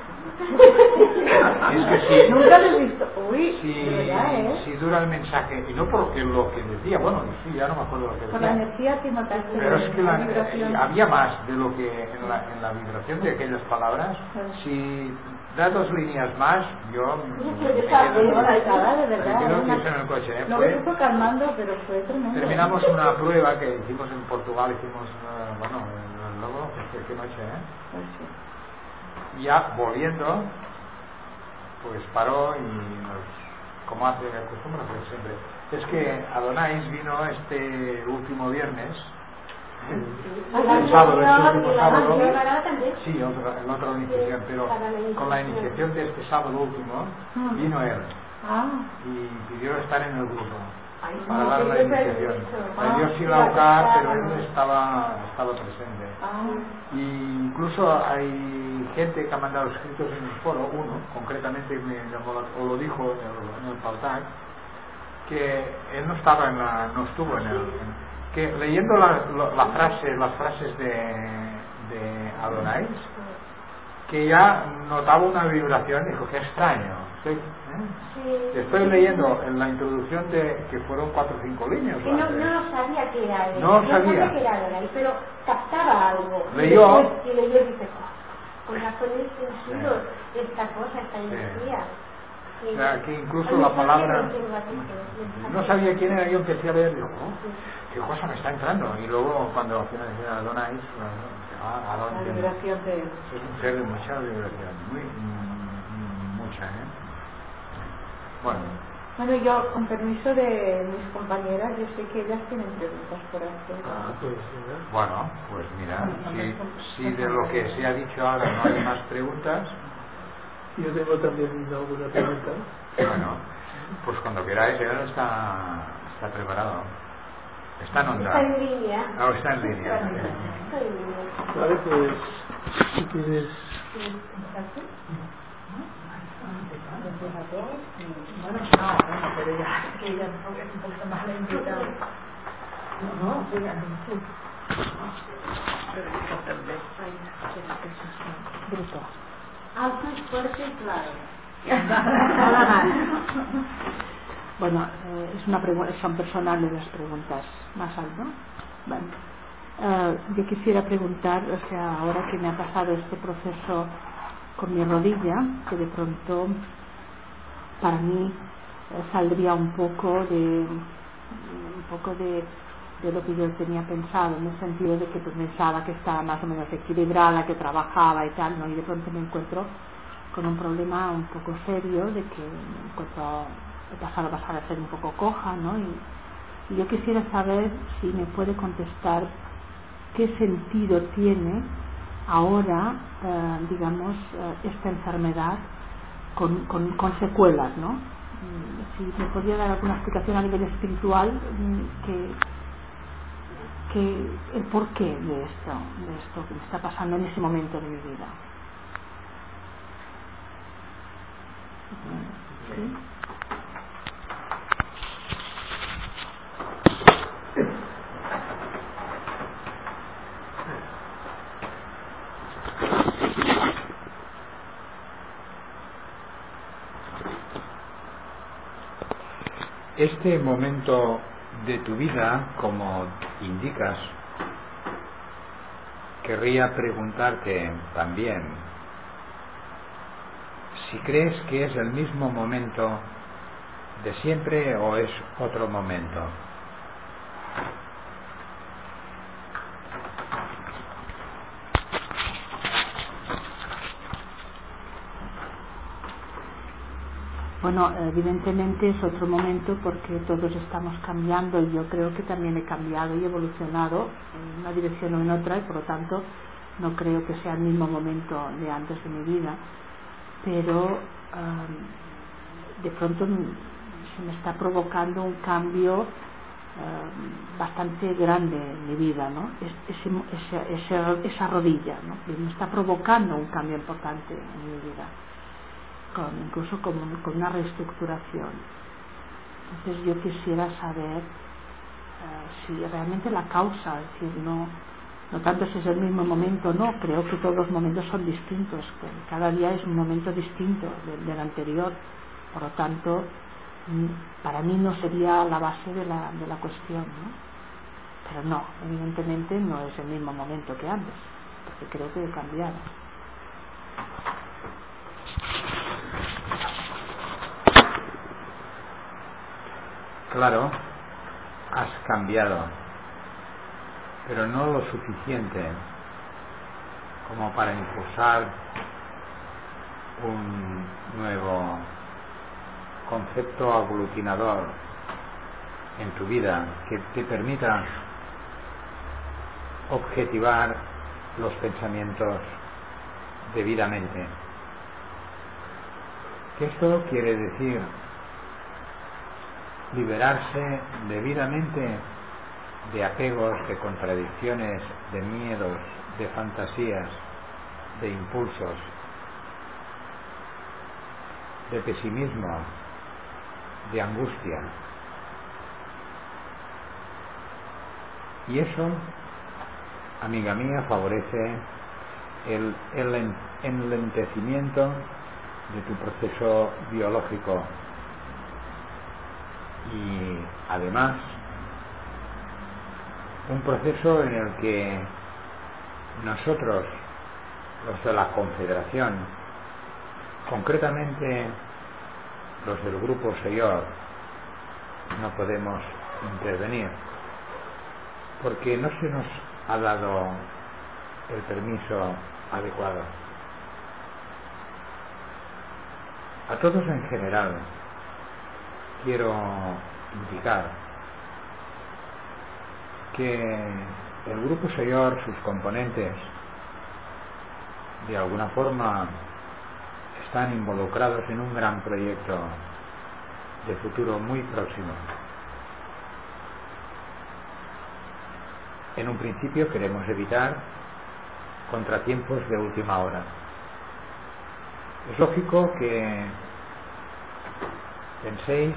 Es que sí. Nunca lo he visto. Uy, Si, de verdad, ¿eh? si dura el mensaje, y no porque lo que decía, bueno, sí, ya no me acuerdo lo que Con la decía, energía que notaste. pero es que la, vibración. eh, había más de lo que en la, en la vibración de aquellas palabras. Si da dos líneas más, yo me Yo estaba quedo, embarazada, de me verdad. quedo una- quieto en el coche. ¿eh? Lo Fue- que fue calmando, pero fue tremendo. terminamos una prueba que hicimos en Portugal, hicimos, eh, bueno, en el logo, qué, qué noche, ¿eh? Pues sí. Ya volviendo, pues paró y nos, como hace acostumbra hacer siempre, es que Adonais vino este último viernes, ¿eh? el sábado, este último sábado, sí, otra, en otra iniciación, pero con la iniciación de este sábado último vino él Ah, y pidió estar en el grupo Ay, para no, dar que la yo iniciación. permiso. Le dio Ah, Silaucar, sí, pero claro. él estaba, estaba presente. ah. Y incluso hay gente que ha mandado escritos en el foro, uno concretamente me llamó la- o lo dijo en el, en el Paltac, que él no estaba en la, no estuvo en el, en- que leyendo la, la, la frase, las frases de, de Adonais, que ya notaba una vibración, dijo, qué extraño. Estoy, ¿eh? Estoy leyendo en la introducción de que fueron cuatro o cinco líneas. Que no, ¿vale? no lo sabía que era él. No sabía. que era Adonai, pero captaba algo. Leyó. Y después, y leyó y dice, "Oh, con razón he sentido esta cosa, esta energía. O sea, que incluso la palabra... No sabía quién era, yo empecé a leer y digo, oh, qué cosa me está entrando. Y luego cuando al final decía Adonais, ah, Adon, La vibración de... es un ser de mucha vibración, muy, mm, mucha, ¿eh? Bueno, Bueno, yo, con permiso de mis compañeras, yo sé que ellas tienen preguntas por hacer. Ah, pues, ¿eh? bueno, pues mira, si, si de lo que se ha dicho ahora no hay más preguntas, Yo tengo también alguna pregunta. Bueno, pues cuando queráis, él está, está preparado. Está en onda. Está en línea. Ah, está en línea. Está en línea. Vale, pues si quieres. Bueno, no, bueno, pero ya, que ya es un poquito más lentita. No, no, sí, ya, sí. Bruto. Alto y fuerte y claro. Bueno, eh, es una pregu- son personales las preguntas más alto. Bueno, eh, yo quisiera preguntar, o sea, ahora que me ha pasado este proceso con mi rodilla, que de pronto para mí eh, saldría un poco de un poco de, de lo que yo tenía pensado, en el sentido de que pues, pensaba que estaba más o menos equilibrada, que trabajaba y tal, ¿no? Y de pronto me encuentro con un problema un poco serio de que me encuentro, he pasado a pasar a ser un poco coja, ¿no? Y, y yo quisiera saber si me puede contestar qué sentido tiene ahora, eh, digamos, eh, esta enfermedad con, con, con secuelas, ¿no? Si me podría dar alguna explicación a nivel espiritual, que, que el porqué de esto, de esto que me está pasando en ese momento de mi vida. ¿Sí? Este momento de tu vida, como indicas, querría preguntarte también si crees que es el mismo momento de siempre o es otro momento. Bueno, evidentemente es otro momento porque todos estamos cambiando y yo creo que también he cambiado y evolucionado en una dirección o en otra y por lo tanto no creo que sea el mismo momento de antes de mi vida, pero um, de pronto se me está provocando un cambio uh, bastante grande en mi vida, ¿no? Es, ese, ese, ese, esa rodilla, ¿no? Y me está provocando un cambio importante en mi vida. Con, incluso con, con una reestructuración. Entonces yo quisiera saber uh, si realmente la causa, es decir, no, no tanto si es el mismo momento, no, creo que todos los momentos son distintos, cada día es un momento distinto del, del anterior, por lo tanto para mí no sería la base de la, de la cuestión, ¿no? Pero no, evidentemente no es el mismo momento que antes, porque creo que he cambiado. Claro, has cambiado, pero no lo suficiente como para impulsar un nuevo concepto aglutinador en tu vida que te permita objetivar los pensamientos debidamente. ¿Qué esto quiere decir? Liberarse debidamente de apegos, de contradicciones, de miedos, de fantasías, de impulsos, de pesimismo, de angustia. Y eso, amiga mía, favorece el, el enlentecimiento de tu proceso biológico. Y además un proceso en el que nosotros, los de la Confederación, concretamente los del grupo Señor, no podemos intervenir porque no se nos ha dado el permiso adecuado. A todos en general quiero indicar que el grupo Señor, sus componentes, de alguna forma están involucrados en un gran proyecto de futuro muy próximo. En un principio queremos evitar contratiempos de última hora. Es lógico que penséis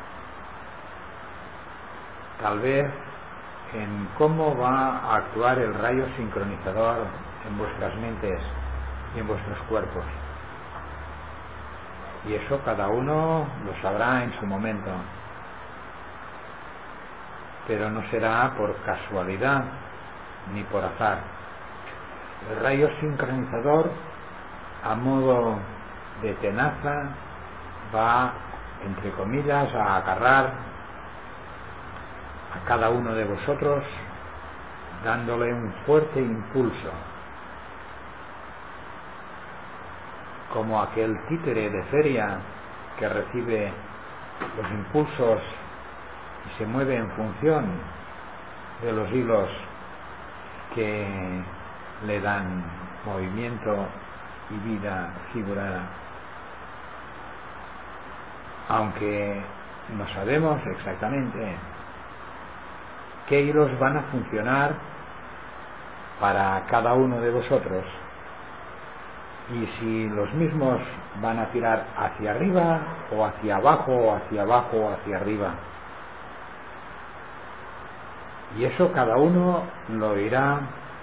tal vez en cómo va a actuar el rayo sincronizador en vuestras mentes y en vuestros cuerpos. Y eso cada uno lo sabrá en su momento. Pero no será por casualidad ni por azar. El rayo sincronizador, a modo de tenaza, va, entre comillas, a agarrar a cada uno de vosotros, dándole un fuerte impulso, como aquel títere de feria que recibe los impulsos y se mueve en función de los hilos que le dan movimiento y vida figurada. Aunque no sabemos exactamente qué hilos van a funcionar para cada uno de vosotros y si los mismos van a tirar hacia arriba o hacia abajo o hacia abajo o hacia arriba. Y eso cada uno lo irá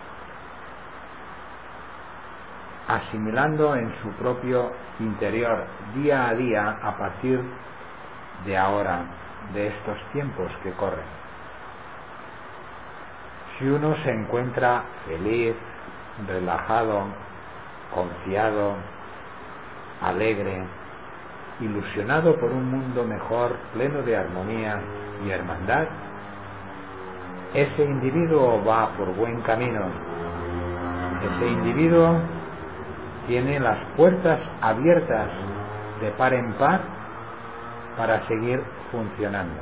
asimilando en su propio interior día a día a partir de ahora, de estos tiempos que corren. Si uno se encuentra feliz, relajado, confiado, alegre, ilusionado por un mundo mejor, pleno de armonía y hermandad, ese individuo va por buen camino. Ese individuo tiene las puertas abiertas de par en par para seguir funcionando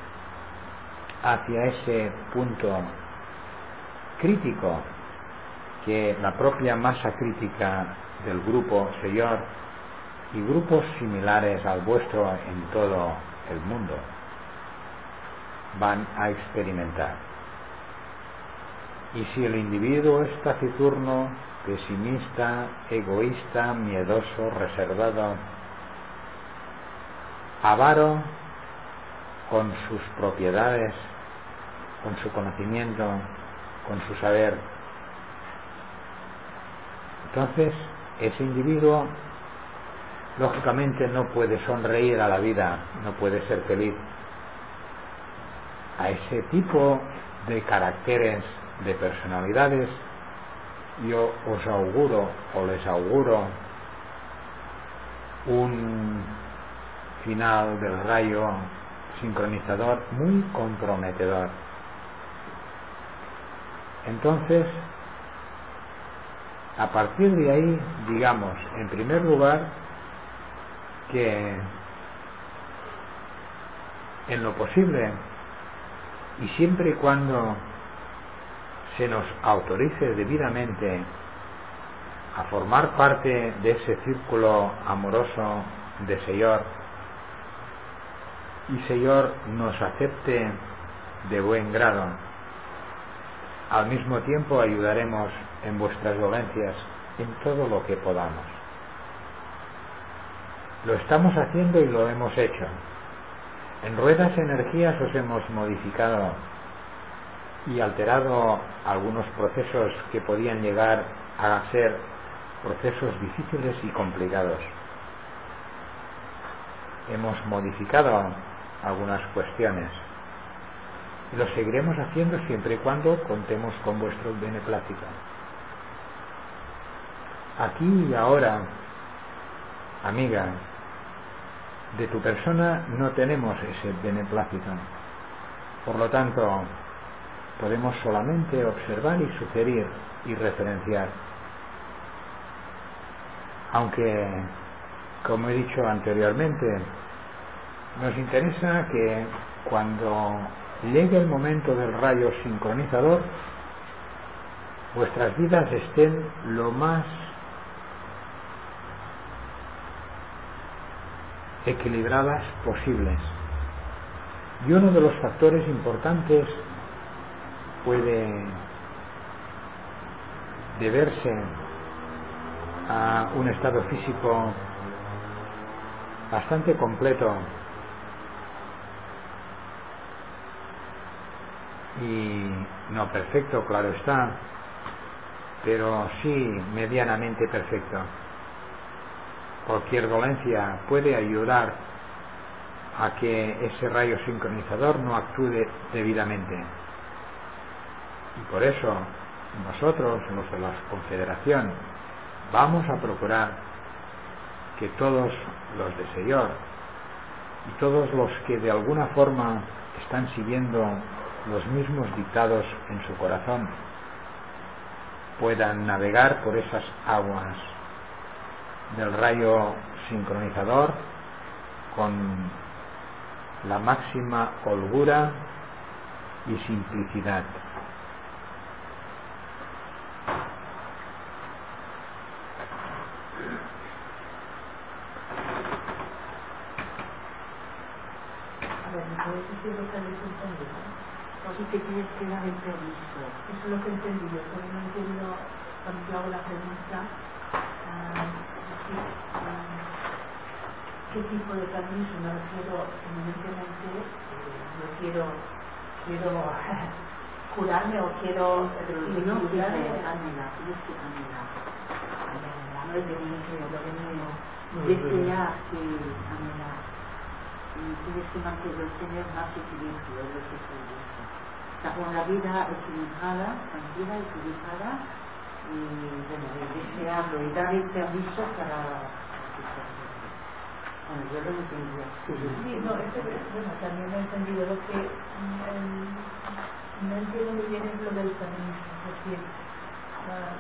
hacia ese punto crítico que la propia masa crítica del grupo Señor y grupos similares al vuestro en todo el mundo van a experimentar. Y si el individuo es taciturno, pesimista, egoísta, miedoso, reservado, avaro con sus propiedades, con su conocimiento, con su saber, entonces ese individuo lógicamente no puede sonreír a la vida, no puede ser feliz. A ese tipo de caracteres, de personalidades, yo os auguro o les auguro un final del rayo sincronizador muy comprometedor. Entonces, a partir de ahí, digamos, en primer lugar, que en lo posible y siempre y cuando se nos autorice debidamente a formar parte de ese círculo amoroso de Señor y Señor nos acepte de buen grado, al mismo tiempo ayudaremos en vuestras dolencias en todo lo que podamos. Lo estamos haciendo y lo hemos hecho. En ruedas energías os hemos modificado y alterado algunos procesos que podían llegar a ser procesos difíciles y complicados. Hemos modificado algunas cuestiones y lo seguiremos haciendo siempre y cuando contemos con vuestro beneplácito. Aquí y ahora, amiga, de tu persona no tenemos ese beneplácito. Por lo tanto, podemos solamente observar y sugerir y referenciar. Aunque, como he dicho anteriormente, nos interesa que cuando llegue el momento del rayo sincronizador, vuestras vidas estén lo más equilibradas posibles. Y uno de los factores importantes puede deberse a un estado físico bastante completo y no perfecto, claro está, pero sí medianamente perfecto. Cualquier dolencia puede ayudar a que ese rayo sincronizador no actúe debidamente. Y por eso nosotros, los de la Confederación, vamos a procurar que todos los de Señor y todos los que de alguna forma están siguiendo los mismos dictados en su corazón puedan navegar por esas aguas del rayo sincronizador con la máxima holgura y simplicidad. Así que tienes que dar el permiso. Eso es lo que he entendido, pero no entiendo cuando yo hago la pregunta uh, ¿qué, uh, ¿qué tipo de permiso? Me refiero, evidentemente, eh, yo quiero quiero curarme o quiero no curarme, Amela, tienes que caminar. No es de mí, lo de mío. Desea que, Amela, tienes que mantener, tener más equilibrio, es lo que se dice. Con la vida equilibrada, tranquila, equilibrada, y bueno, desearlo y dar el permiso para... Bueno, yo lo entendí. Sí, no, eso, bueno, también he entendido lo que um, no entiendo muy bien es lo del permiso, es decir, uh,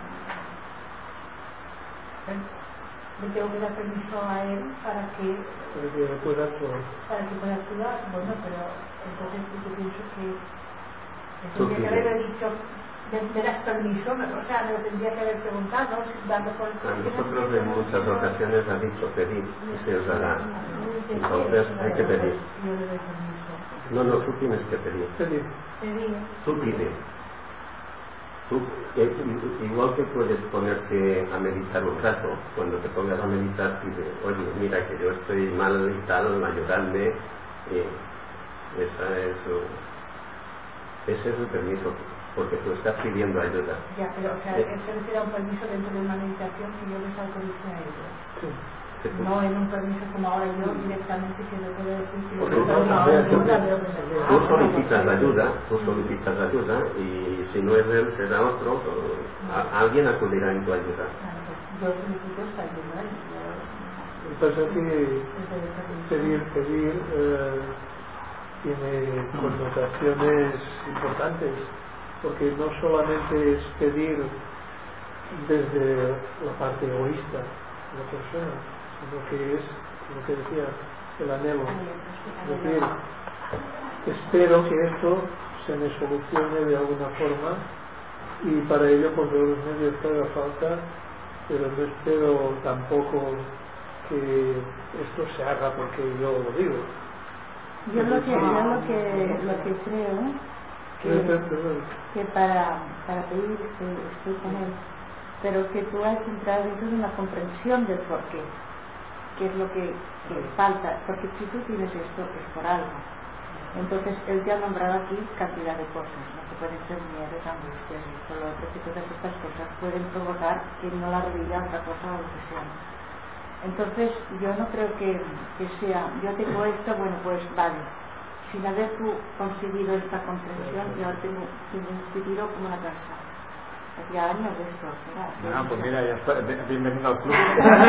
le tengo que dar permiso a él para que para que pueda actuar. Para que pueda actuar, bueno, pero entonces yo pienso que tendría que haber dicho, ¿me, me das permiso? O sea, me lo tendría que haber preguntado, dando por el a nosotros en muchas ocasiones ha dicho pedir y se os dará. Entonces hay que pedir. No, no, tú tienes que pedir. Pedir. Tú pide. Tú, eh, igual que puedes ponerte a meditar un rato, cuando te pongas a meditar pide, oye, mira que yo estoy mal y tal, ayudadme. Eh, esa es... Uh, Ese es el permiso, porque tú estás pidiendo ayuda. Ya, pero o sea, eso refiere a un permiso dentro de una meditación que yo les autorice a ellos. Sí. Sí. No en un permiso como ahora yo directamente que le puedo decir que yo no, no, no, tú solicitas ayuda, tú solicitas ayuda y si no es él será otro, a, alguien acudirá en tu ayuda. Yo solicito esta ayuda. Entonces aquí pedir, pedir eh, tiene connotaciones importantes, porque no solamente es pedir desde la parte egoísta de la persona, sino que es, lo que decía, el anhelo. Es decir, espero que esto se me solucione de alguna forma y para ello pues de los medios que haga falta, pero no espero tampoco que esto se haga porque yo lo digo. Yo lo que, yo lo que, lo que creo que, que para, para pedir estoy, estoy con él, pero que tú has entrado dentro de una comprensión del porqué, que es lo que, que falta, porque si tú tienes esto es por algo. Entonces él te ha nombrado aquí cantidad de cosas, ¿no? Que pueden ser miedos, angustias y todo lo otro, que todas estas cosas pueden provocar que no la rodilla otra cosa o lo que sea. Entonces yo no creo que, que sea, yo tengo esto, bueno pues vale, sin haber tú conseguido esta comprensión, yo tengo decidido como una casa. Hacía años de esto, ¿verdad? No, pues mira, ya está, bienvenido al club.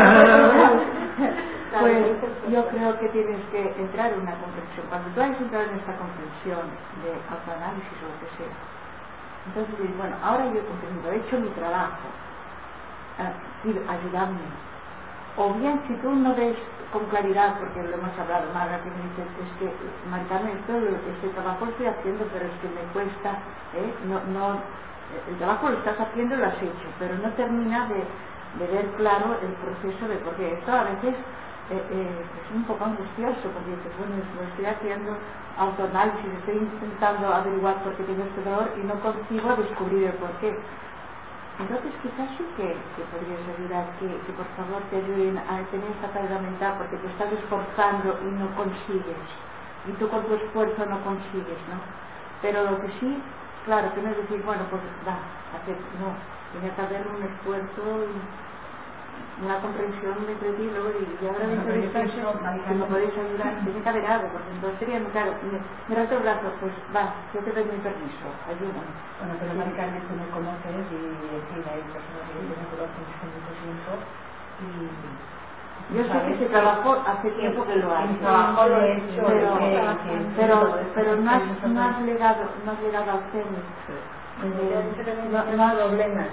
Pues yo creo que tienes que entrar en una comprensión. Cuando tú hayas entrado en esta comprensión de autoanálisis o lo que sea, entonces dices, bueno, ahora yo he comprendido, he hecho mi trabajo, eh, ayudarme. O bien, si tú no ves con claridad, porque lo hemos hablado, Marga, que me dices, es que, Maricarmen, esto, este trabajo lo estoy haciendo, pero es que me cuesta, ¿eh? no, no, el trabajo lo estás haciendo y lo has hecho, pero no termina de, de ver claro el proceso de, porque esto a veces eh, eh, es un poco angustioso, porque dices, bueno, lo estoy haciendo autoanálisis, estoy intentando averiguar por qué tengo este dolor y no consigo descubrir el porqué. Entonces quizás sí que, que podrías ayudar, que, que por favor te ayuden a tener esa carga mental, porque te estás esforzando y no consigues, y tú con tu esfuerzo no consigues, ¿no? Pero lo que sí, claro, que no es decir, bueno, pues va, hacer, no, tiene que haber un esfuerzo y una comprensión entre ti y luego, y ahora me entrevistarse, que me podéis ayudar, tiene que haber algo, porque entonces sería muy claro, me, me rato el brazo, pues va, yo te doy mi permiso, ayúdame. Bueno, pero Mari Carmen, tú me conoces y en fin, hay personas que me conocen hace mucho tiempo y... Yo sé que ese trabajo hace tiempo que lo hace. El trabajo lo he hecho, pero, que, pero, pero no has, no has llegado, no has llegado a hacer no has problemas.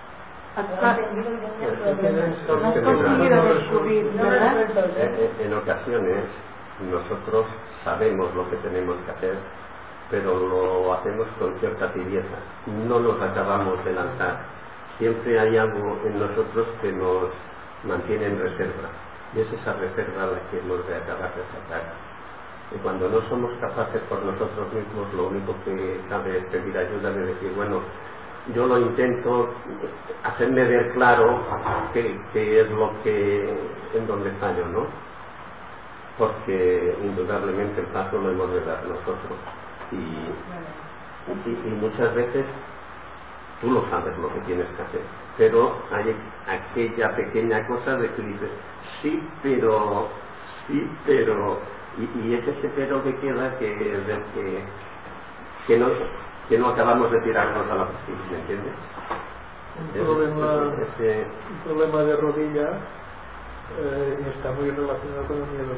No has conseguido descubrir, ¿verdad? En, en ocasiones nosotros sabemos lo que tenemos que hacer, pero lo hacemos con cierta tibieza, no nos acabamos de lanzar. Siempre hay algo en nosotros que nos mantiene en reserva, y es esa reserva la que hemos de acabar de sacar. Y cuando no somos capaces por nosotros mismos, lo único que cabe es pedir ayuda, de decir, bueno, yo lo intento, hacerme ver claro qué, qué es lo que, en donde fallo, ¿no? Porque indudablemente el paso lo hemos de dar nosotros, y, y, y muchas veces tú lo sabes lo que tienes que hacer, pero hay aquella pequeña cosa de que dices, sí, pero, sí, pero, y, y es ese pero que queda que, de, que, que, no, que no acabamos de tirarnos a la piscina, ¿me entiendes? Un problema, ese, un problema de rodilla eh, está muy relacionado con el miedo.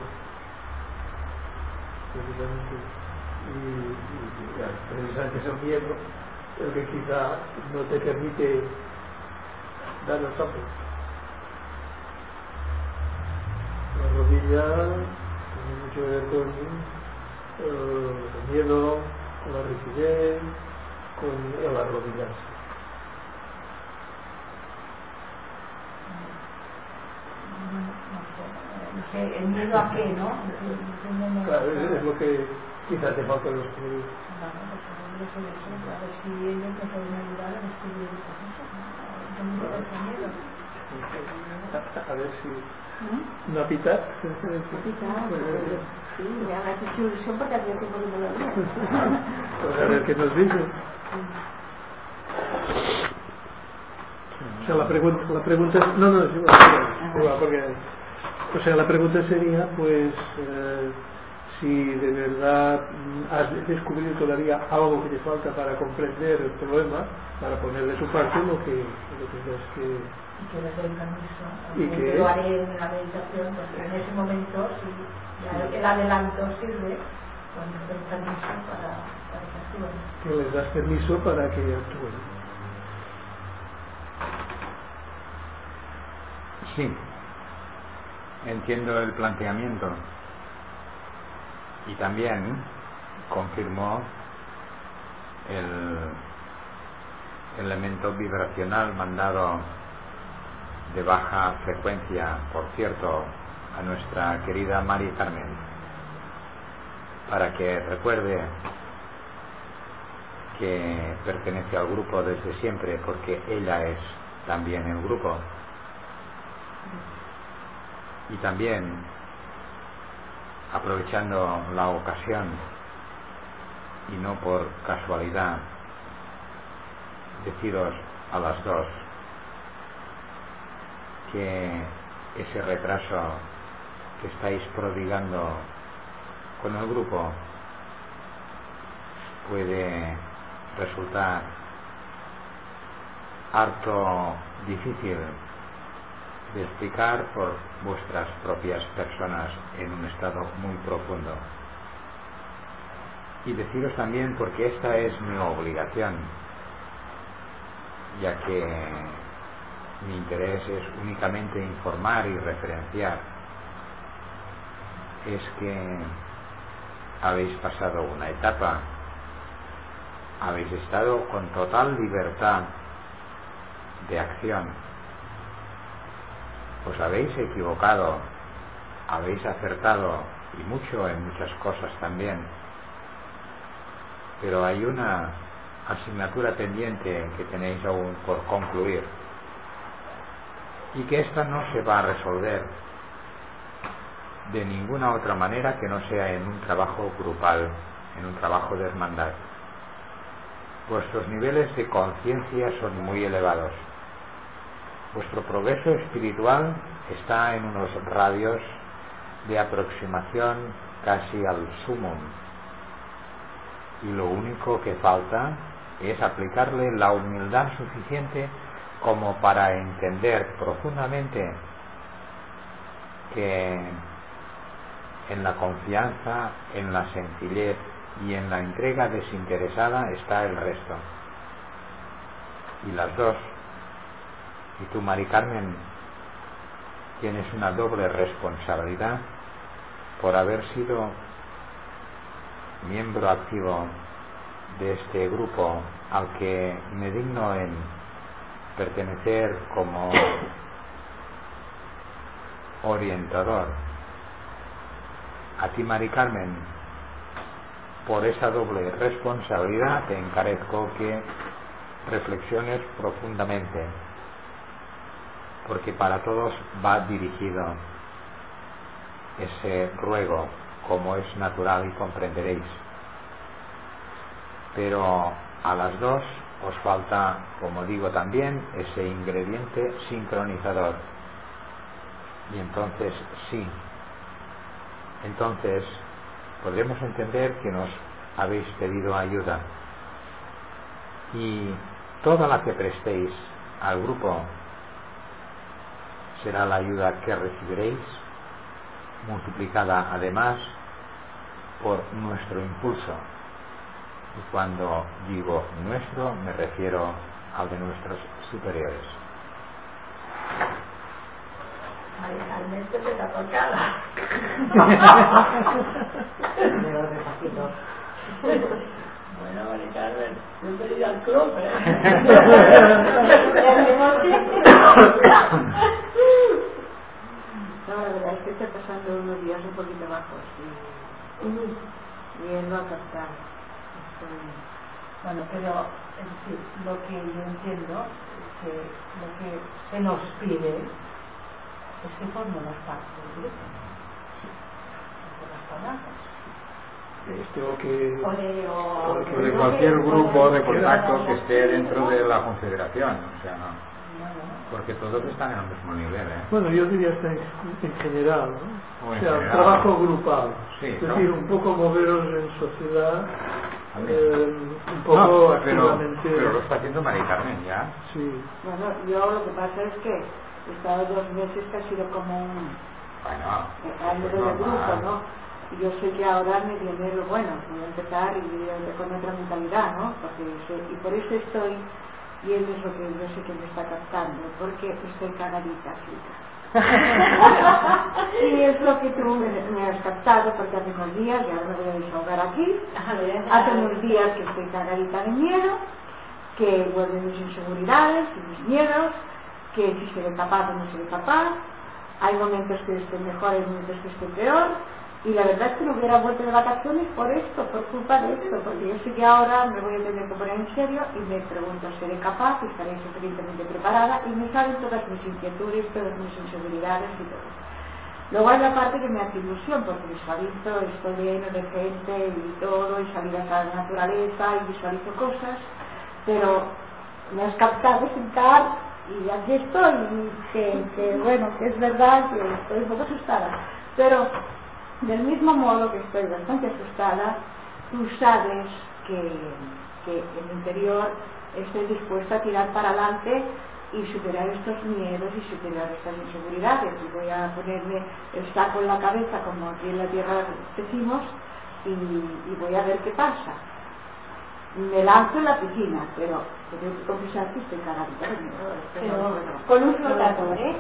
Y, y ya, precisamente es el miedo el que quizá no te permite dar el salto. La rodilla tiene mucho que ver con eh, el miedo, con la rigidez, con el arrodillarse. ¿El miedo a qué, no? Claro, es, es lo que quizás te falta descubrir. Bueno, pues yo sé eso, a ver si ellos me pueden ayudar a descubrir el proceso, ¿no? Miedo. A ver si... ¿No pitar? No pitar, sí, me haga hecho ilusión porque hacía tiempo que no lo había. Pues a ver qué nos dice. O sea, la pregunta, la pregunta es... No, no, es igual, es igual, porque... O sea, la pregunta sería, pues, eh, si de verdad has descubierto todavía algo que te falta para comprender el problema, para poner de su parte lo que, lo que ves que... Y que les doy permiso. ¿Y que lo haré en la meditación, porque en ese momento, si ya el adelanto sirve, pues les doy permiso para, para que actúen. Que les das permiso para que actúen. Sí. Entiendo el planteamiento y también confirmó el elemento vibracional mandado de baja frecuencia, por cierto, a nuestra querida Mari Carmen, para que recuerde que pertenece al grupo desde siempre, porque ella es también el grupo. Y también, aprovechando la ocasión y no por casualidad, deciros a las dos que ese retraso que estáis prodigando con el grupo puede resultar harto difícil de explicar por vuestras propias personas en un estado muy profundo. Y deciros también porque esta es mi obligación, ya que mi interés es únicamente informar y referenciar, es que habéis pasado una etapa, habéis estado con total libertad de acción, os habéis equivocado habéis acertado y mucho en muchas cosas también, pero hay una asignatura pendiente que tenéis aún por concluir, y que esta no se va a resolver de ninguna otra manera que no sea en un trabajo grupal, en un trabajo de hermandad. Vuestros niveles de conciencia son muy elevados. Vuestro progreso espiritual está en unos radios de aproximación casi al sumum, y lo único que falta es aplicarle la humildad suficiente como para entender profundamente que en la confianza, en la sencillez y en la entrega desinteresada está el resto. Y las dos. Y tú, Mari Carmen, tienes una doble responsabilidad por haber sido miembro activo de este grupo al que me digno en pertenecer como orientador. A ti, Mari Carmen, por esa doble responsabilidad te encarezco que reflexiones profundamente, porque para todos va dirigido ese ruego, como es natural y comprenderéis. Pero a las dos os falta, como digo también, ese ingrediente sincronizador. Y entonces sí, entonces podremos entender que nos habéis pedido ayuda, y toda la que prestéis al grupo será la ayuda que recibiréis, multiplicada además por nuestro impulso. Y cuando digo nuestro, me refiero al de nuestros superiores. Realmente me la tocada. Bueno, Mari Carmen, bienvenida al club, ¿eh? No, la verdad es que estoy pasando unos días un poquito bajos y viendo a captar. Bueno, pero en fin, lo que yo entiendo es que lo que se nos pide es que formemos parte del grupo, de las palabras. Este, o que, o de, o, o O de cualquier grupo de contacto que esté dentro de la confederación, o sea, no, porque todos están en el mismo nivel, ¿eh? Bueno, yo diría hasta en, en general, ¿no? O en o sea, general, trabajo ¿no? grupal, Sí, es ¿no? decir, un poco moveros en sociedad, También. eh, un poco No, pero, activamente. pero lo está haciendo Mari Carmen ya. Sí. Bueno, yo lo que pasa es que he estado dos meses que ha sido como un Bueno, año pues del grupo, normal. ¿no? Y yo sé que ahora me viene lo bueno, voy a empezar y con otra mentalidad, ¿no? Porque sé, y por eso estoy, y él es lo que yo sé que me está captando, porque estoy cagadita, chica. Y es lo que tú me, me has captado, porque hace unos días, ya me voy a desahogar aquí, hace unos días que estoy cagadita de miedo, que vuelven mis inseguridades y mis miedos, que si seré capaz o no seré capaz, hay momentos que estoy mejor, hay momentos que estoy peor, y la verdad es que no hubiera vuelto de vacaciones por esto, por culpa de esto, porque yo sé que ahora me voy a tener que poner en serio y me pregunto, ¿seré capaz? ¿Estaré suficientemente preparada? Y me salen todas mis inquietudes, todas mis inseguridades y todo. Luego hay la parte que me hace ilusión, porque visualizo, estoy lleno de gente y todo, y salidas a la naturaleza y visualizo cosas, pero me has captado sentar y aquí estoy, y que, que bueno, que es verdad que estoy un poco asustada, pero del mismo modo que estoy bastante asustada, tú sabes que, que en mi interior estoy dispuesta a tirar para adelante y superar estos miedos y superar estas inseguridades, y voy a ponerme el saco en la cabeza, como aquí en la tierra decimos, y, y voy a ver qué pasa. Me lanzo en la piscina, pero tengo que confesar que estoy cagadita de miedo. Pero con un flotador, ¿eh?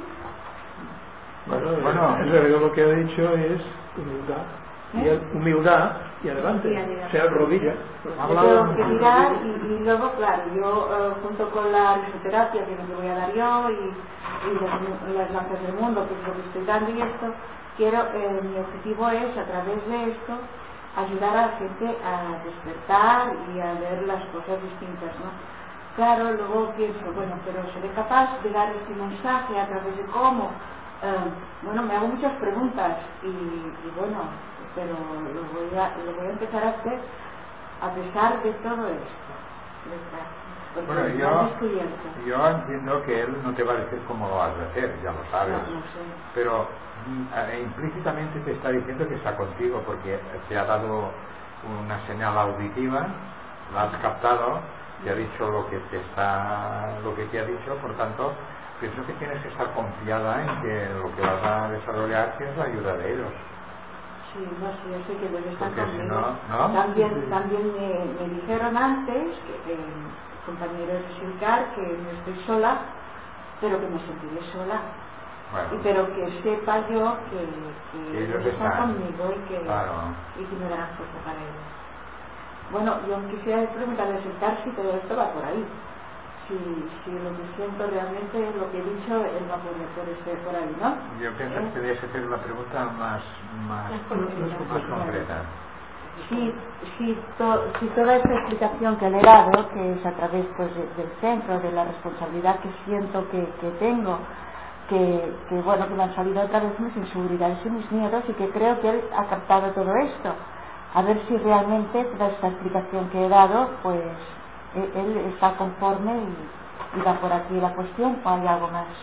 Bueno, Bueno. en realidad lo que ha dicho es humildad, y el- humildad y adelante, Sí, adelante. o sea, rodilla. Yo tengo que mirar y, y luego, claro, yo eh, junto con la risoterapia, que es lo que voy a dar yo, y, y las, las lanzas del mundo, que es lo que estoy dando y esto, quiero, eh, mi objetivo es, a través de esto, ayudar a la gente a despertar y a ver las cosas distintas, ¿no? Claro, luego pienso, bueno, pero ¿seré capaz de dar este mensaje a través de cómo? Eh, bueno, me hago muchas preguntas y, y bueno, pero lo voy, a, lo voy a empezar a hacer a pesar de todo esto. Bueno, yo, yo entiendo que él no te va a decir cómo lo vas a hacer, ya lo sabes, no, no sé. Pero eh, implícitamente te está diciendo que está contigo porque te ha dado una señal auditiva, la has captado, te ha dicho lo que te está, lo que te ha dicho, por tanto pienso que tienes que estar confiada en que lo que vas a desarrollar tienes la ayuda de ellos. Sí, no sé, yo sé que ellos están porque conmigo. Si no, ¿no? También, sí. también me, me dijeron antes, que, eh, compañeros de Silcar, que no estoy sola, pero que me sentiré sola. Bueno, y pero que sepa yo que, que ellos ellos están están conmigo y que, claro. y que me darán fuerza para ellos. Bueno, yo quisiera preguntarle a Silcar si todo esto va por ahí. Si, si lo que siento realmente es lo que he dicho, él va por, por, este, por ahí, ¿no? Yo pienso ¿Eh? que debes hacer una pregunta más, más, más concreta. Si, si, to, si toda esta explicación que le he dado, que es a través pues, de, del centro, de la responsabilidad que siento que, que tengo, que, que bueno, que me han salido otra vez mis inseguridades y mis miedos, y que creo que él ha captado todo esto. A ver si realmente toda esta explicación que he dado, pues él, él está conforme y, y va por aquí la cuestión, o hay algo más.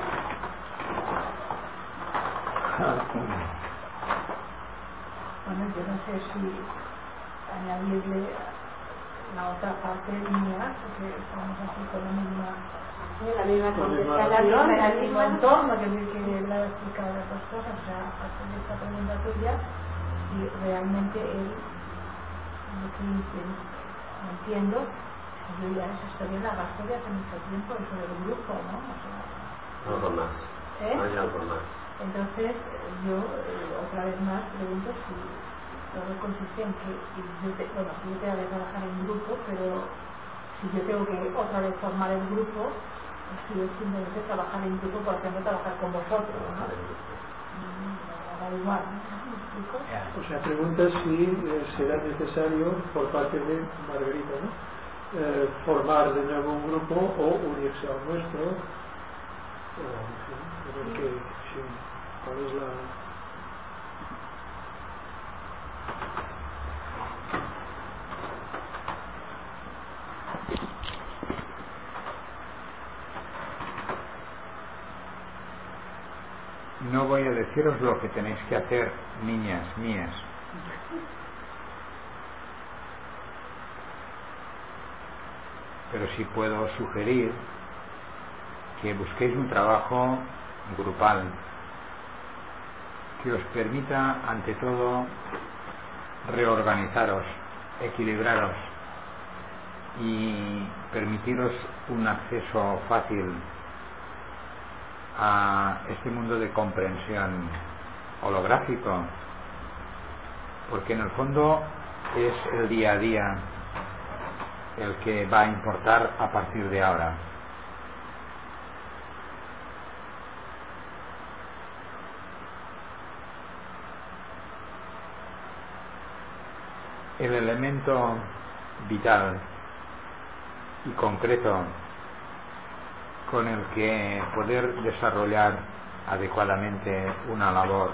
Bueno, yo no sé si añadirle la otra parte mía, porque estamos así con la misma, ¿eh? la misma contestación, el mismo entorno, que que le ha explicado las dos cosas, o sea, aparte de esta pregunta tuya, si realmente él, lo que entiendo, yo ya esa historia la gasto de hace mucho tiempo, eso del grupo, ¿no? O sea, algo más, ¿eh? hay algo más. Entonces, yo eh, otra vez más pregunto si todo consiste en que si yo, te, bueno, si yo tengo que trabajar en grupo, pero si yo tengo que otra vez formar el grupo, si es simplemente trabajar en grupo, por ejemplo, trabajar con vosotros, ¿no? Da igual, ¿no? ¿Me explico? O sea, pregunta si eh, será necesario por parte de Margarita, ¿no? Eh, formar de nuevo un grupo o unirse al nuestro, o en fin, tener que, sí, cuál es la... No voy a deciros lo que tenéis que hacer, niñas mías. Pero sí puedo sugerir que busquéis un trabajo grupal que os permita, ante todo, reorganizaros, equilibraros y permitiros un acceso fácil a este mundo de comprensión holográfico, porque en el fondo es el día a día el que va a importar a partir de ahora. El elemento vital y concreto con el que poder desarrollar adecuadamente una labor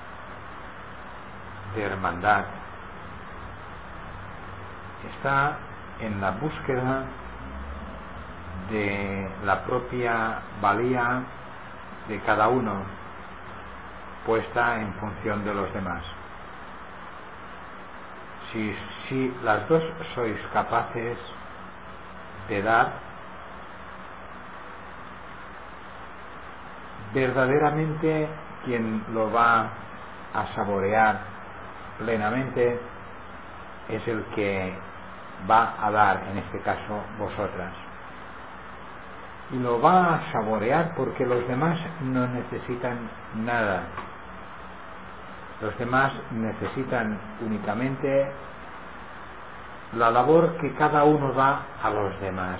de hermandad está en la búsqueda de la propia valía de cada uno puesta en función de los demás. Si, si las dos sois capaces de dar, verdaderamente quien lo va a saborear plenamente es el que va a dar, en este caso, vosotras. Y lo va a saborear porque los demás no necesitan nada. Los demás necesitan únicamente la labor que cada uno da a los demás.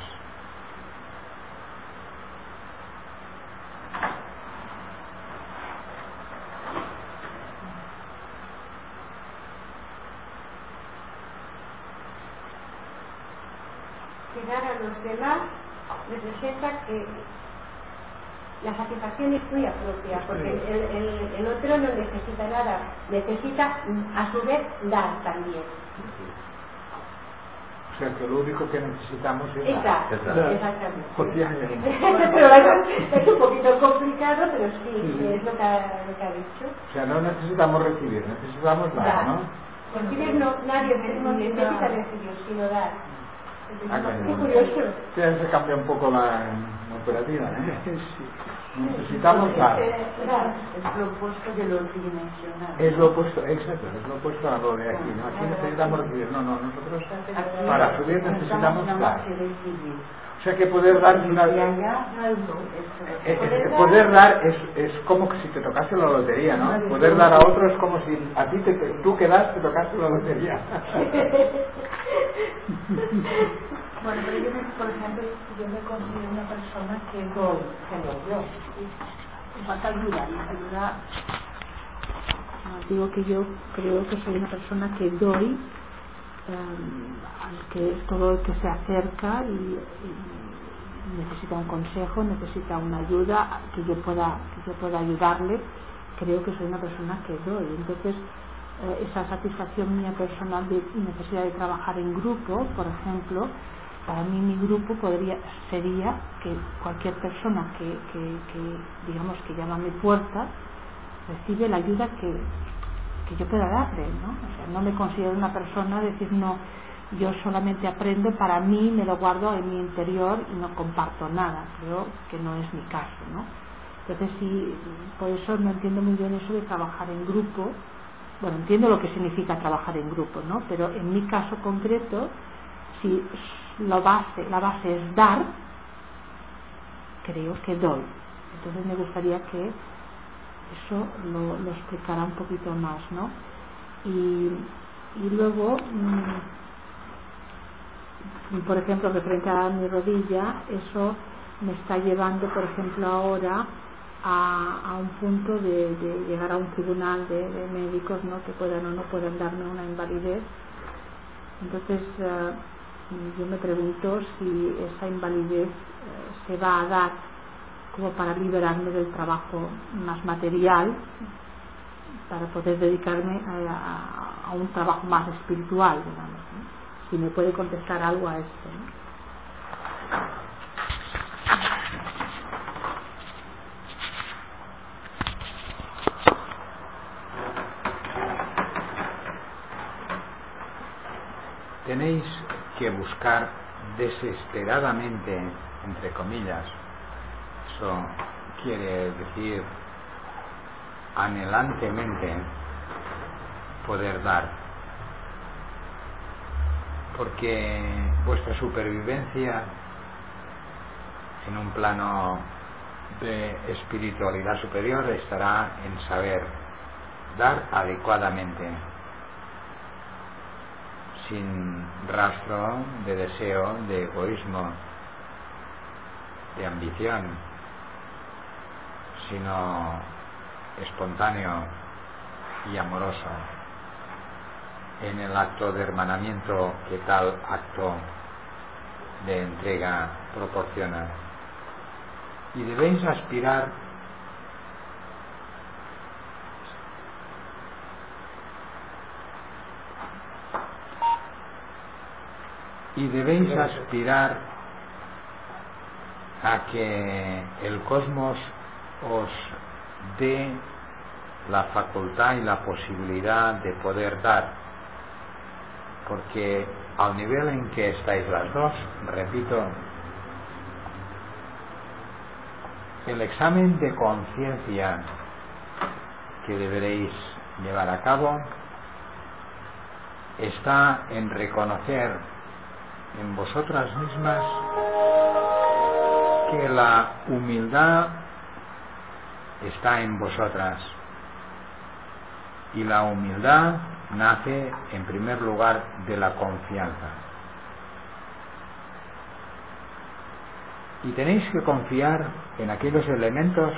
ayudar a los demás representa que la satisfacción es tuya propia, porque el, el, el otro no necesita nada, necesita a su vez dar también. O sea que lo único que necesitamos es Exacto, dar. exactamente. Pero es un poquito complicado, pero sí, sí. Es lo que, ha, lo que ha dicho. O sea, no necesitamos recibir, necesitamos dar, dar. ¿no? Recibir no, nadie necesita recibir, sino dar. Ah, es curioso. Ya se cambia un poco la, la operativa, ¿eh? Sí. Necesitamos dar. Es lo opuesto de lo tridimensional. Es lo opuesto, exacto, es lo opuesto a lo de aquí, ¿no? Aquí necesitamos recibir, no, no, nosotros aquí para subir necesitamos dar. O sea que poder dar una... eh, eh, poder dar es, es como que si te tocase la lotería, ¿no? Poder dar a otro es como si a ti te, tú que das te tocase la lotería. Bueno, pero yo, me, por ejemplo, yo me considero una persona que doy, que doy yo. Me falta ayuda, me ayuda. No, digo que yo creo que soy una persona que doy, um, al que es todo el que se acerca y, y necesita un consejo, necesita una ayuda, que yo pueda, que yo pueda ayudarle. Creo que soy una persona que doy. Entonces, eh, esa satisfacción mía personal de necesidad de trabajar en grupo, por ejemplo, para mí mi grupo podría sería que cualquier persona que, que, que digamos que llama a mi puerta recibe la ayuda que, que yo pueda darle, ¿no? O sea, no me considero una persona decir no, yo solamente aprendo para mí, me lo guardo en mi interior y no comparto nada. Creo que no es mi caso, ¿no? Entonces sí, por eso no entiendo muy bien eso de trabajar en grupo. Bueno, entiendo lo que significa trabajar en grupo, ¿no? Pero en mi caso concreto, si la base, la base es dar, creo que doy. Entonces me gustaría que eso lo, lo explicara un poquito más, ¿no? Y, y luego, mmm, por ejemplo, referente a mi rodilla, eso me está llevando, por ejemplo, ahora a, a un punto de, de llegar a un tribunal de, de médicos, ¿no? Que puedan o no puedan darme una invalidez. Entonces, uh, yo me pregunto si esa invalidez uh, se va a dar como para liberarme del trabajo más material, para poder dedicarme a, a, a un trabajo más espiritual, digamos, ¿no? Si me puede contestar algo a esto, ¿no? Tenéis que buscar desesperadamente, entre comillas, eso quiere decir anhelantemente, poder dar, porque vuestra supervivencia en un plano de espiritualidad superior estará en saber dar adecuadamente, sin rastro de deseo, de egoísmo, de ambición, sino espontáneo y amoroso en el acto de hermanamiento que tal acto de entrega proporciona. Y debéis aspirar y debéis aspirar a que el cosmos os dé la facultad y la posibilidad de poder dar, porque al nivel en que estáis las dos, repito, el examen de conciencia que deberéis llevar a cabo está en reconocer en vosotras mismas que la humildad está en vosotras, y la humildad nace en primer lugar de la confianza, y tenéis que confiar en aquellos elementos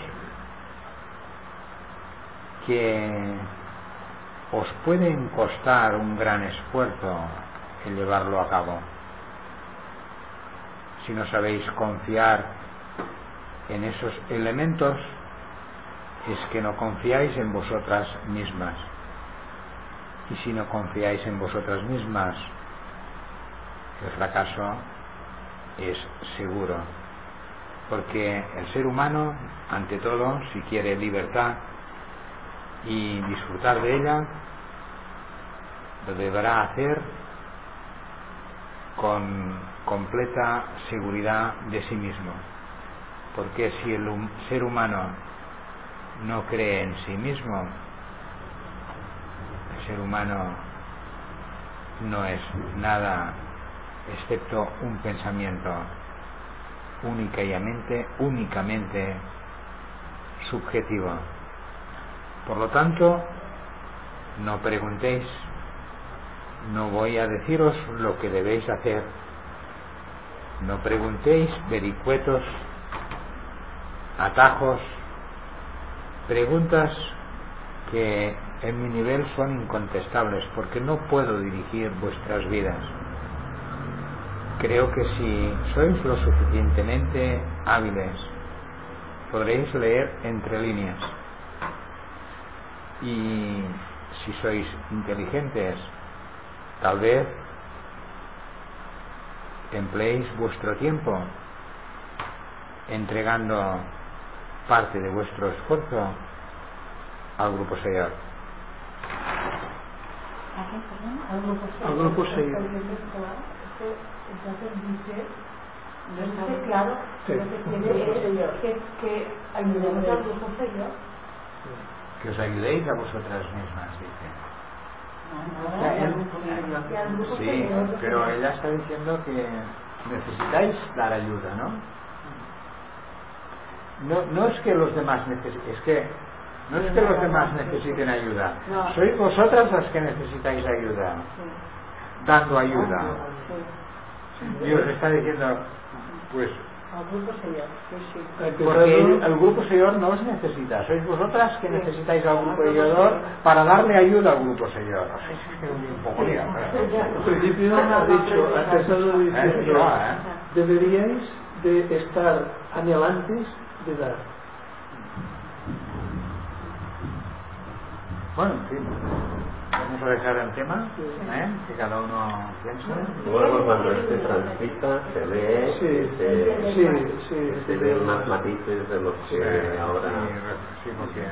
que os pueden costar un gran esfuerzo el llevarlo a cabo. Si no sabéis confiar en esos elementos, es que no confiáis en vosotras mismas. Y si no confiáis en vosotras mismas, el fracaso es seguro. Porque el ser humano, ante todo, si quiere libertad y disfrutar de ella, lo deberá hacer con completa seguridad de sí mismo. Porque si el hum- ser humano no cree en sí mismo, el ser humano no es nada excepto un pensamiento únicamente, únicamente subjetivo. Por lo tanto, no preguntéis, no voy a deciros lo que debéis hacer. No preguntéis vericuetos, atajos, preguntas que en mi nivel son incontestables, porque no puedo dirigir vuestras vidas. Creo que si sois lo suficientemente hábiles, podréis leer entre líneas. Y si sois inteligentes, tal vez empleéis vuestro tiempo entregando parte de vuestro esfuerzo al Grupo Señor. Al Grupo Señor. Entonces dice, dice claro, Sí. lo que quiere es que, que ayudemos al Grupo Señor. Que os ayudéis a vosotras mismas, dice. Sí, pero ella está diciendo que necesitáis dar ayuda, ¿no? No, no es que los demás necesiten, es que no es que los demás necesiten ayuda. Sois vosotras las que necesitáis ayuda, dando ayuda. Y os está diciendo, pues, Al Grupo Señor, sí, sí. porque el, el Grupo Señor no os necesita, sois vosotras que necesitáis al Grupo Señor para darle ayuda al Grupo Señor. Un poco lío, Al principio ha dicho, ha empezado diciendo, ¿eh? deberíais de estar anhelantes de dar. Bueno, en fin, vamos a dejar el tema, ¿eh? Que cada uno piense. Luego cuando este transita se ve, Sí, se, sí, sí. se ven más matices de los que Sí, ahora... sí, porque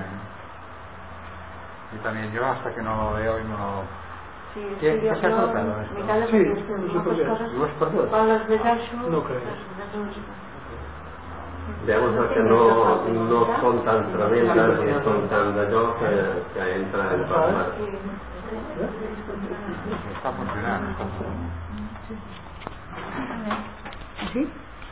y también yo hasta que no lo veo y no lo... Sí, ¿Qué, sí, ¿qué yo- se ha yo cortado esto? me quedo Sí, con esto, no sé ¿no? por qué. Pues cosas- ¿Los por dos? Con los de Dashu, No creo. los- Digamos que no, no son tan tremendas ni son tan de yo que, que entra en formar. Está funcionando. Está funcionando. ¿Sí?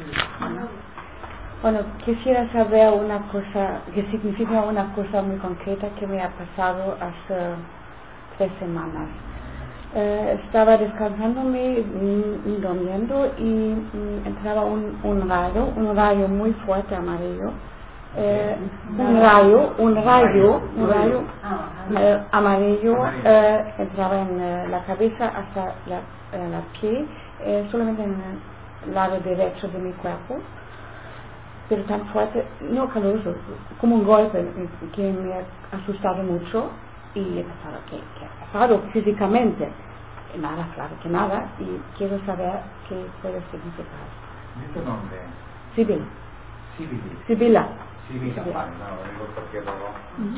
Bueno, quisiera saber una cosa, que significa una cosa muy concreta que me ha pasado hace tres semanas. Eh, estaba descansándome, mm, durmiendo y mm, entraba un, un rayo, un rayo muy fuerte amarillo. Eh, un rayo, un rayo, un rayo eh, amarillo eh, entraba en eh, la cabeza hasta la, eh, la pie, eh, solamente en el lado derecho de mi cuerpo, pero tan fuerte, no caloroso, como un golpe que me ha asustado mucho y he pensado, ¿qué, qué ha pasado físicamente? Nada, claro que nada, y quiero saber qué puede significar. ¿Y tu nombre? Sibila. Sibila. Sibila. Sibila, vale, no, lo digo porque luego...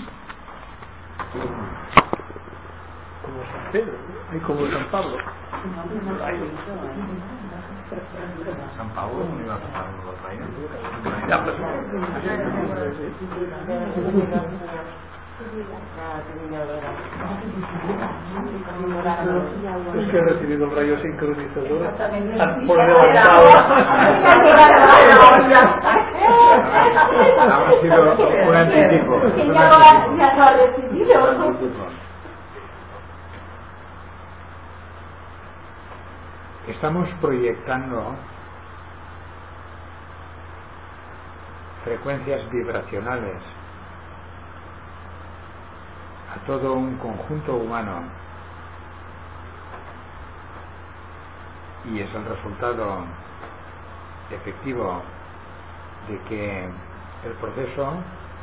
Como San Pedro, y como San Pablo. San Pablo no iba a pasar en los reyes. Ya, pues. Es que ha recibido el rayo sincronizador por adelantado. Ha sido un anticipo. Que ya lo ha, ya lo ha recibido. Estamos proyectando frecuencias vibracionales a todo un conjunto humano y es el resultado efectivo de que el proceso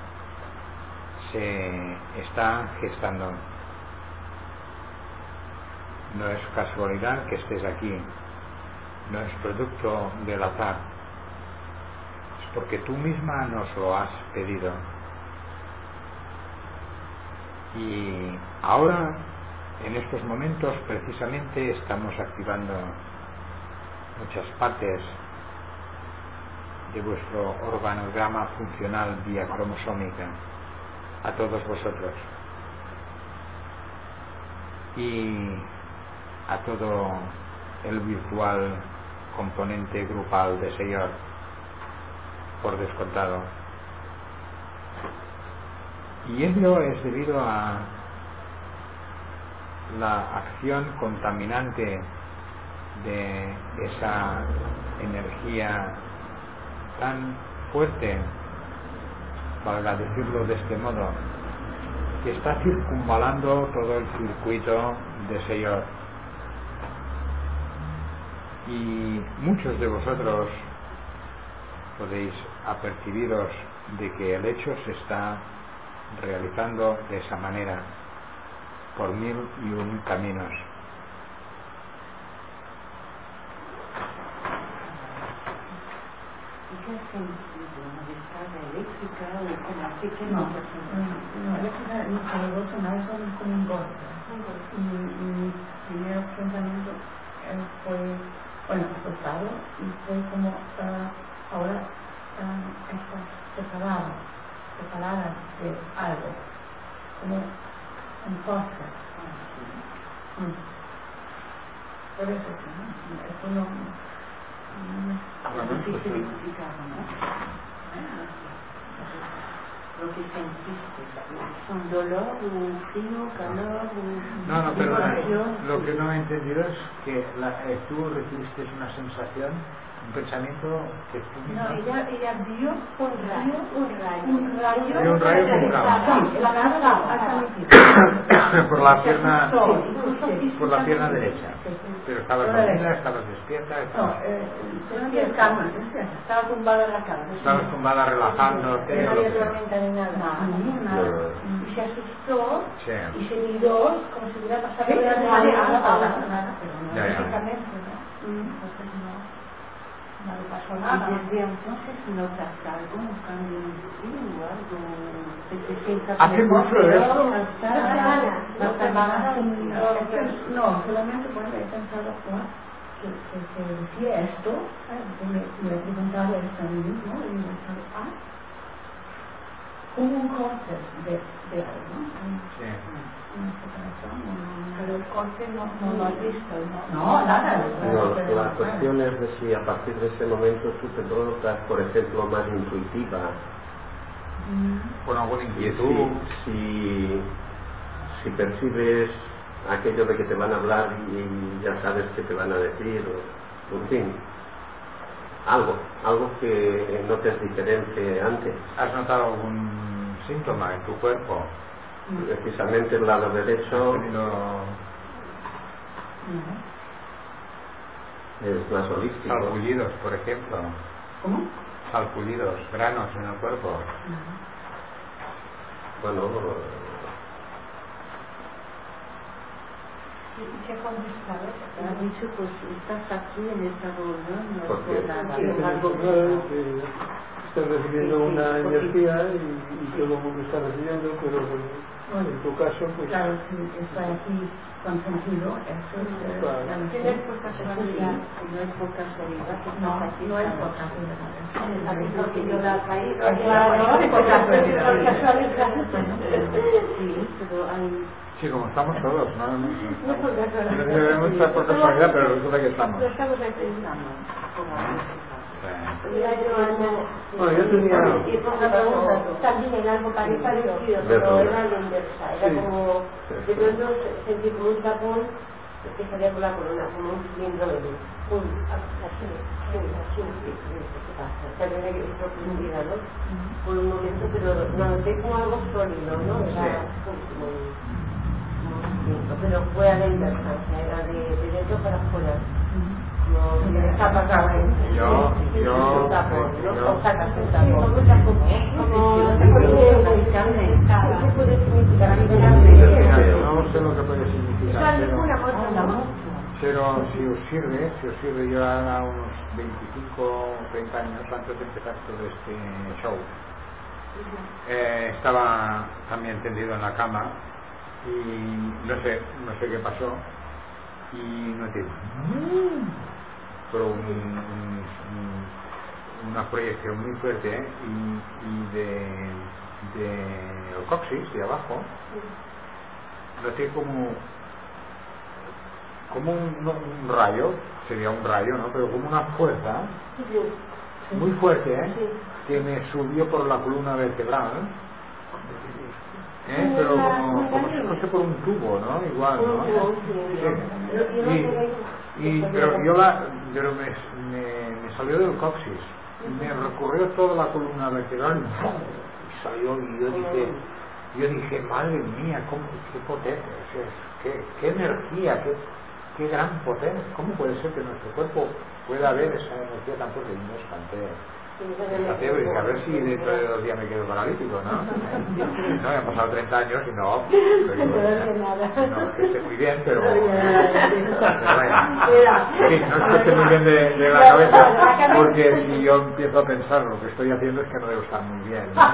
se está gestando. No es casualidad que estés aquí, no es producto del azar, es porque tú misma nos lo has pedido. Y ahora, en estos momentos, precisamente estamos activando muchas partes de vuestro organograma funcional vía cromosómica a todos vosotros y a todo el virtual componente grupal de Señor, por descontado. Y ello es debido a la acción contaminante de esa energía tan fuerte, valga decirlo de este modo, que está circunvalando todo el circuito de Señor. Y muchos de vosotros podéis apercibiros de que el hecho se está realizando de esa manera, por mil y un caminos. ¿Y qué sentido? ¿Una descarga eléctrica o como así que No, no? no, eléctrica no se lo son, son como un golpe. Y mi primer pensamiento eh, fue, bueno, asustado, y fue como, uh, ahora uh, estás separada, separada de algo, como un cosa. Mm. Por eso, ¿no? Eso no... Bueno, sí se identificaba, ¿no? Lo que sentiste, ¿es un dolor, un frío, calor, un... No, no, pero vibración? lo que no he entendido es que la, eh, tú recibiste una sensación, un pensamiento que tú mismo... No, ella, ella vio Un rayo, un rayo. un rayo, Vio un rayo con cama. sí, la cara hasta mi pie. por la pierna, Sí, por la pierna derecha. sí, sí. Pero estabas Por la dormida, derecha. estabas despierta, No, estabas, eh, despierta, despierta. Estaba tumbada en la cama. estabas tumbada relajándote. No o lo había que sea. tormenta ni nada. No, nada. Y se asustó Sí. y se miró como si hubiera pasado Sí, la nada, nada, nada, nada, pero no Ya, ya. físicamente, ¿no? Entonces no, no le pasó Y nada. desde entonces notas algo, un cambio en ti o algo, te sientas Hace mejor, mucho de esto. peor, cansada, Dos semanas, no, no, solamente bueno, he pensado oh, que, que, que decía esto, ¿sabes? Que me, me he preguntado esto a mí mismo y me he pensado, ah, como un corte de, de algo, ¿no? Sí. Una separación, una... pero el corte no, no lo has visto, ¿no? No, nada. No, la cuestión es de si a partir de ese momento tú te notas, por ejemplo, más intuitiva. Con alguna Y inquietud. si, si, si percibes aquello de que te van a hablar y ya sabes qué te van a decir, o, en fin, algo, algo que notes diferente antes. ¿Has notado algún síntoma en tu cuerpo? Precisamente el lado derecho ¿Has tenido es más holístico. salpullidos, por ejemplo? ¿Cómo? Salpullidos, granos en el cuerpo. Bueno, ¿Y qué contestabas? Te has dicho, pues estás aquí en esta reunión, no es ¿Por qué? por nada. Sí, es algo que están recibiendo una energía y, y todo el mundo está recibiendo, pero bueno, en tu caso, pues... Claro, si estoy aquí con sentido, eso es... eh, Claro. la ¿Qué noción. es por casualidad? No es por casualidad que No, estás aquí. no es por casualidad. Es porque yo la he traído. Claro, no es por casualidad. Por casualidad. Sí, pero hay... Sí, como estamos todos, ¿no? No, No por casualidad. debemos estar por casualidad, pero resulta que estamos. Lo estamos intentando. Mira, yo ando... Bueno, yo tenía... Y por una pregunta, también en algo parecido, parecido, pero era la inversa. Era Sí. como, de pronto sentí como un tapón que salía por la corona, como un cilindro de luz. Pum, así, así, así, ¿qué pasa? O sea, tiene que ir profundidad, ¿no? Por un momento, pero lo noté como algo sólido, ¿no? Era como muy... Pero fue a la inversa, o sea, era de, de dentro para afuera. no tienes que apagar ahí. Yo, yo, un tapón, ¿no? yo- O sacas un tapón. Como no se puede significar, ¿qué puede significar? no sé lo que puede significar, pero, Una pero si os sirve, si os sirve, yo haga unos veinticinco o treinta años antes de empezar todo este show, eh, estaba también tendido en la cama y no sé, no sé qué pasó y no te pero un, un, un, una proyección muy fuerte, ¿eh? y, y de, de el coxis de abajo noté como como un, no, un rayo, sería un rayo, ¿no? Pero como una fuerza muy fuerte, ¿eh? Que me subió por la columna vertebral, ¿eh? Pero como, como si fuese por un tubo, ¿no? Igual, ¿no? Sí. Y, y, pero yo la, pero me, me, me salió del coxis, me recorrió toda la columna vertebral y salió, y yo dije, yo dije, madre mía, cómo, qué potente, qué, qué energía, qué, qué gran potencia, cómo puede ser que nuestro cuerpo pueda haber esa energía tan fuerte. Y me espanté. Fíjate, porque a ver si dentro de dos días me quedo paralítico, ¿no? No, me han pasado treinta años y no. Pero, no, que esté muy bien, pero. pero bueno, sí, no es que esté muy bien de, de la cabeza, porque si yo empiezo a pensar lo que estoy haciendo es que no debo estar muy bien, ¿no?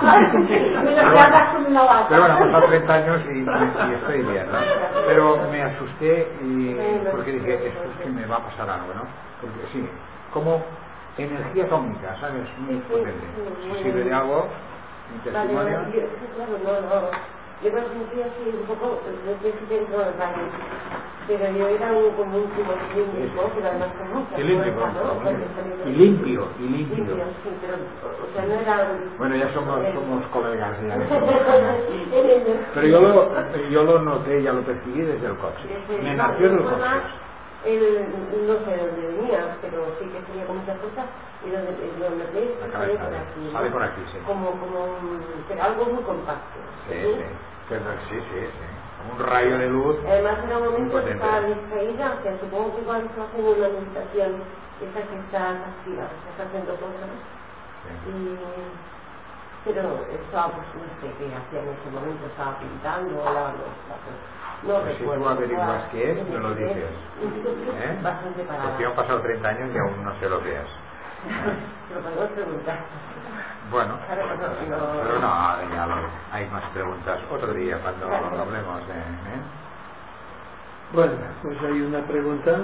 Pero bueno, han pasado treinta años y, y, y estoy bien, ¿no? Pero me asusté y porque dije, esto es que me va a pasar algo, ¿no? Porque sí, como energía atómica, ¿sabes? Muy potente. Si sirve de algo, mi testimonio. Vale, yo, claro, no, no. Yo me sentí así un poco desde dentro del baño. Pero yo era un, como un tipo cilíndrico, pero además con mucha Cilíndrico, fuerza, ¿no? y limpio, y limpio. Limpio, sí, pero, o sea, no era... Bueno, ya somos, somos colegas, ya. Pero yo lo, yo lo noté, ya lo percibí desde el coche. Me nació del coche. Él, no sé de dónde venía, pero sí que tenía con muchas cosas y donde lo noté sale por aquí, ¿no? Sale por aquí, sí. Como, como un, pero algo muy compacto. Sí, sí, pero sí, sí, sí. Como un rayo de luz. Además, en un momento estaba distraída, o sea, supongo que igual estaba haciendo una meditación, esa que estás activa, que estás haciendo cosas. Sí. Y, pero estaba, pues no sé qué hacía en ese momento, estaba pintando o lavando los platos. No pues recuerdo, si tú averiguas qué es, me lo dices. ¿Eh? Bastante parada. Porque han pasado treinta años y aún no sé lo que es. Lo podemos preguntar. Bueno, Claro, no, no. pero no, ya lo, hay más preguntas otro día cuando Claro. hablemos de... ¿eh? Bueno, pues hay una pregunta.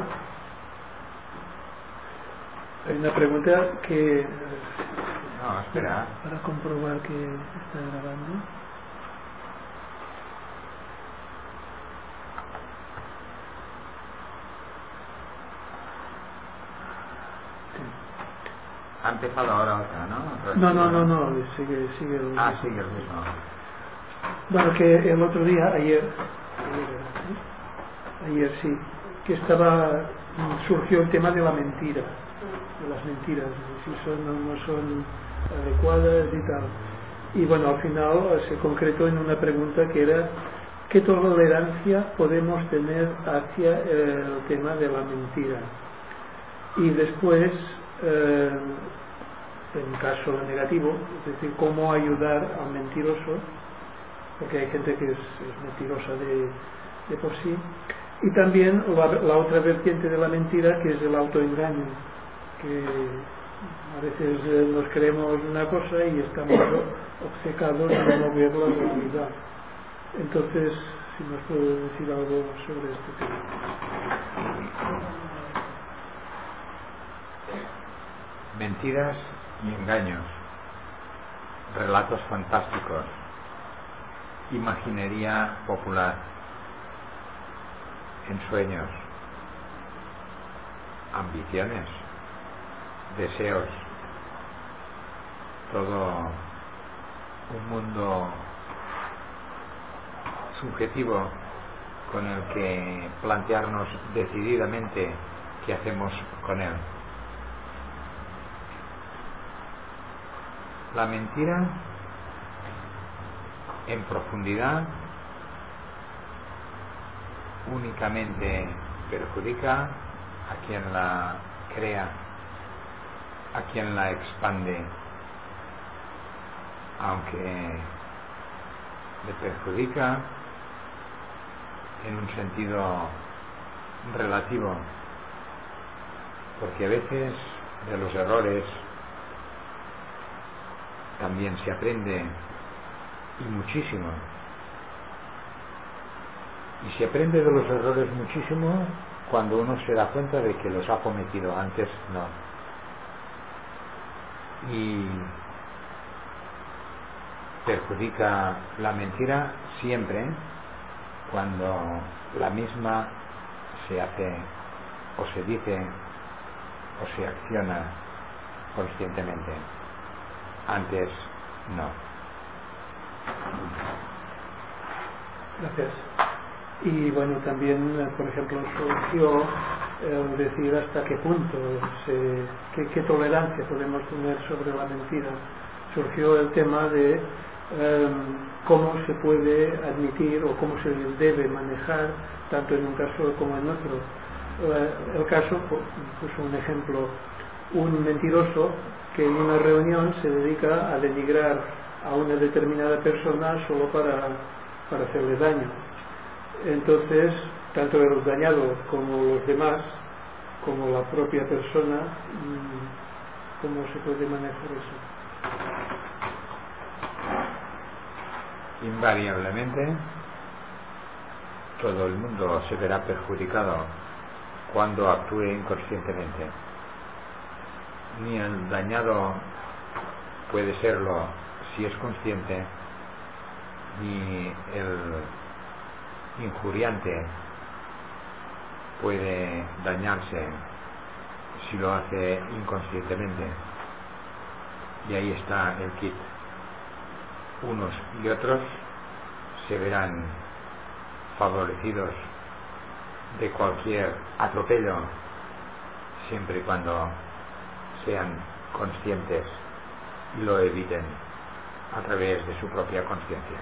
Hay una pregunta que... No, espera. Para comprobar que está grabando. Ha empezado ahora otra, ¿no? No, no, no, no, sigue, sigue el Ah, mismo. sigue el mismo. Bueno, que el otro día, ayer, ayer, ayer sí, que estaba, surgió el tema de la mentira, de las mentiras, si son o no son adecuadas y tal. Y bueno, al final se concretó en una pregunta que era, ¿qué tolerancia podemos tener hacia el tema de la mentira? Y después, eh, en caso negativo, es decir, cómo ayudar al mentiroso, porque hay gente que es, es mentirosa de, de por sí, y también la, la otra vertiente de la mentira, que es el autoengaño, que a veces eh, nos creemos una cosa y estamos obcecados de no ver la realidad. Entonces, si nos puede decir algo sobre este tema. Mentiras y engaños, relatos fantásticos, imaginería popular, ensueños, ambiciones, deseos, todo un mundo subjetivo con el que plantearnos decididamente qué hacemos con él. La mentira en profundidad únicamente perjudica a quien la crea, a quien la expande, aunque le perjudica en un sentido relativo, porque a veces de los errores también se aprende, y muchísimo, y se aprende de los errores muchísimo cuando uno se da cuenta de que los ha cometido, antes no. Y perjudica la mentira siempre cuando la misma se hace o se dice o se acciona conscientemente, antes no. Gracias. Y bueno, también, por ejemplo, surgió el decir hasta qué punto, se, qué, qué tolerancia podemos tener sobre la mentira. Surgió el tema de um, cómo se puede admitir o cómo se debe manejar, tanto en un caso como en otro. Uh, el caso, puso un ejemplo, un mentiroso que en una reunión se dedica a denigrar a una determinada persona solo para, para hacerle daño. Entonces, tanto el dañado como los demás, como la propia persona, ¿cómo se puede manejar eso? Invariablemente, todo el mundo se verá perjudicado cuando actúe inconscientemente. Ni el dañado puede serlo si es consciente, ni el injuriante puede dañarse si lo hace inconscientemente. Y ahí está el kit. Unos y otros se verán favorecidos de cualquier atropello siempre y cuando sean conscientes y lo eviten a través de su propia conciencia.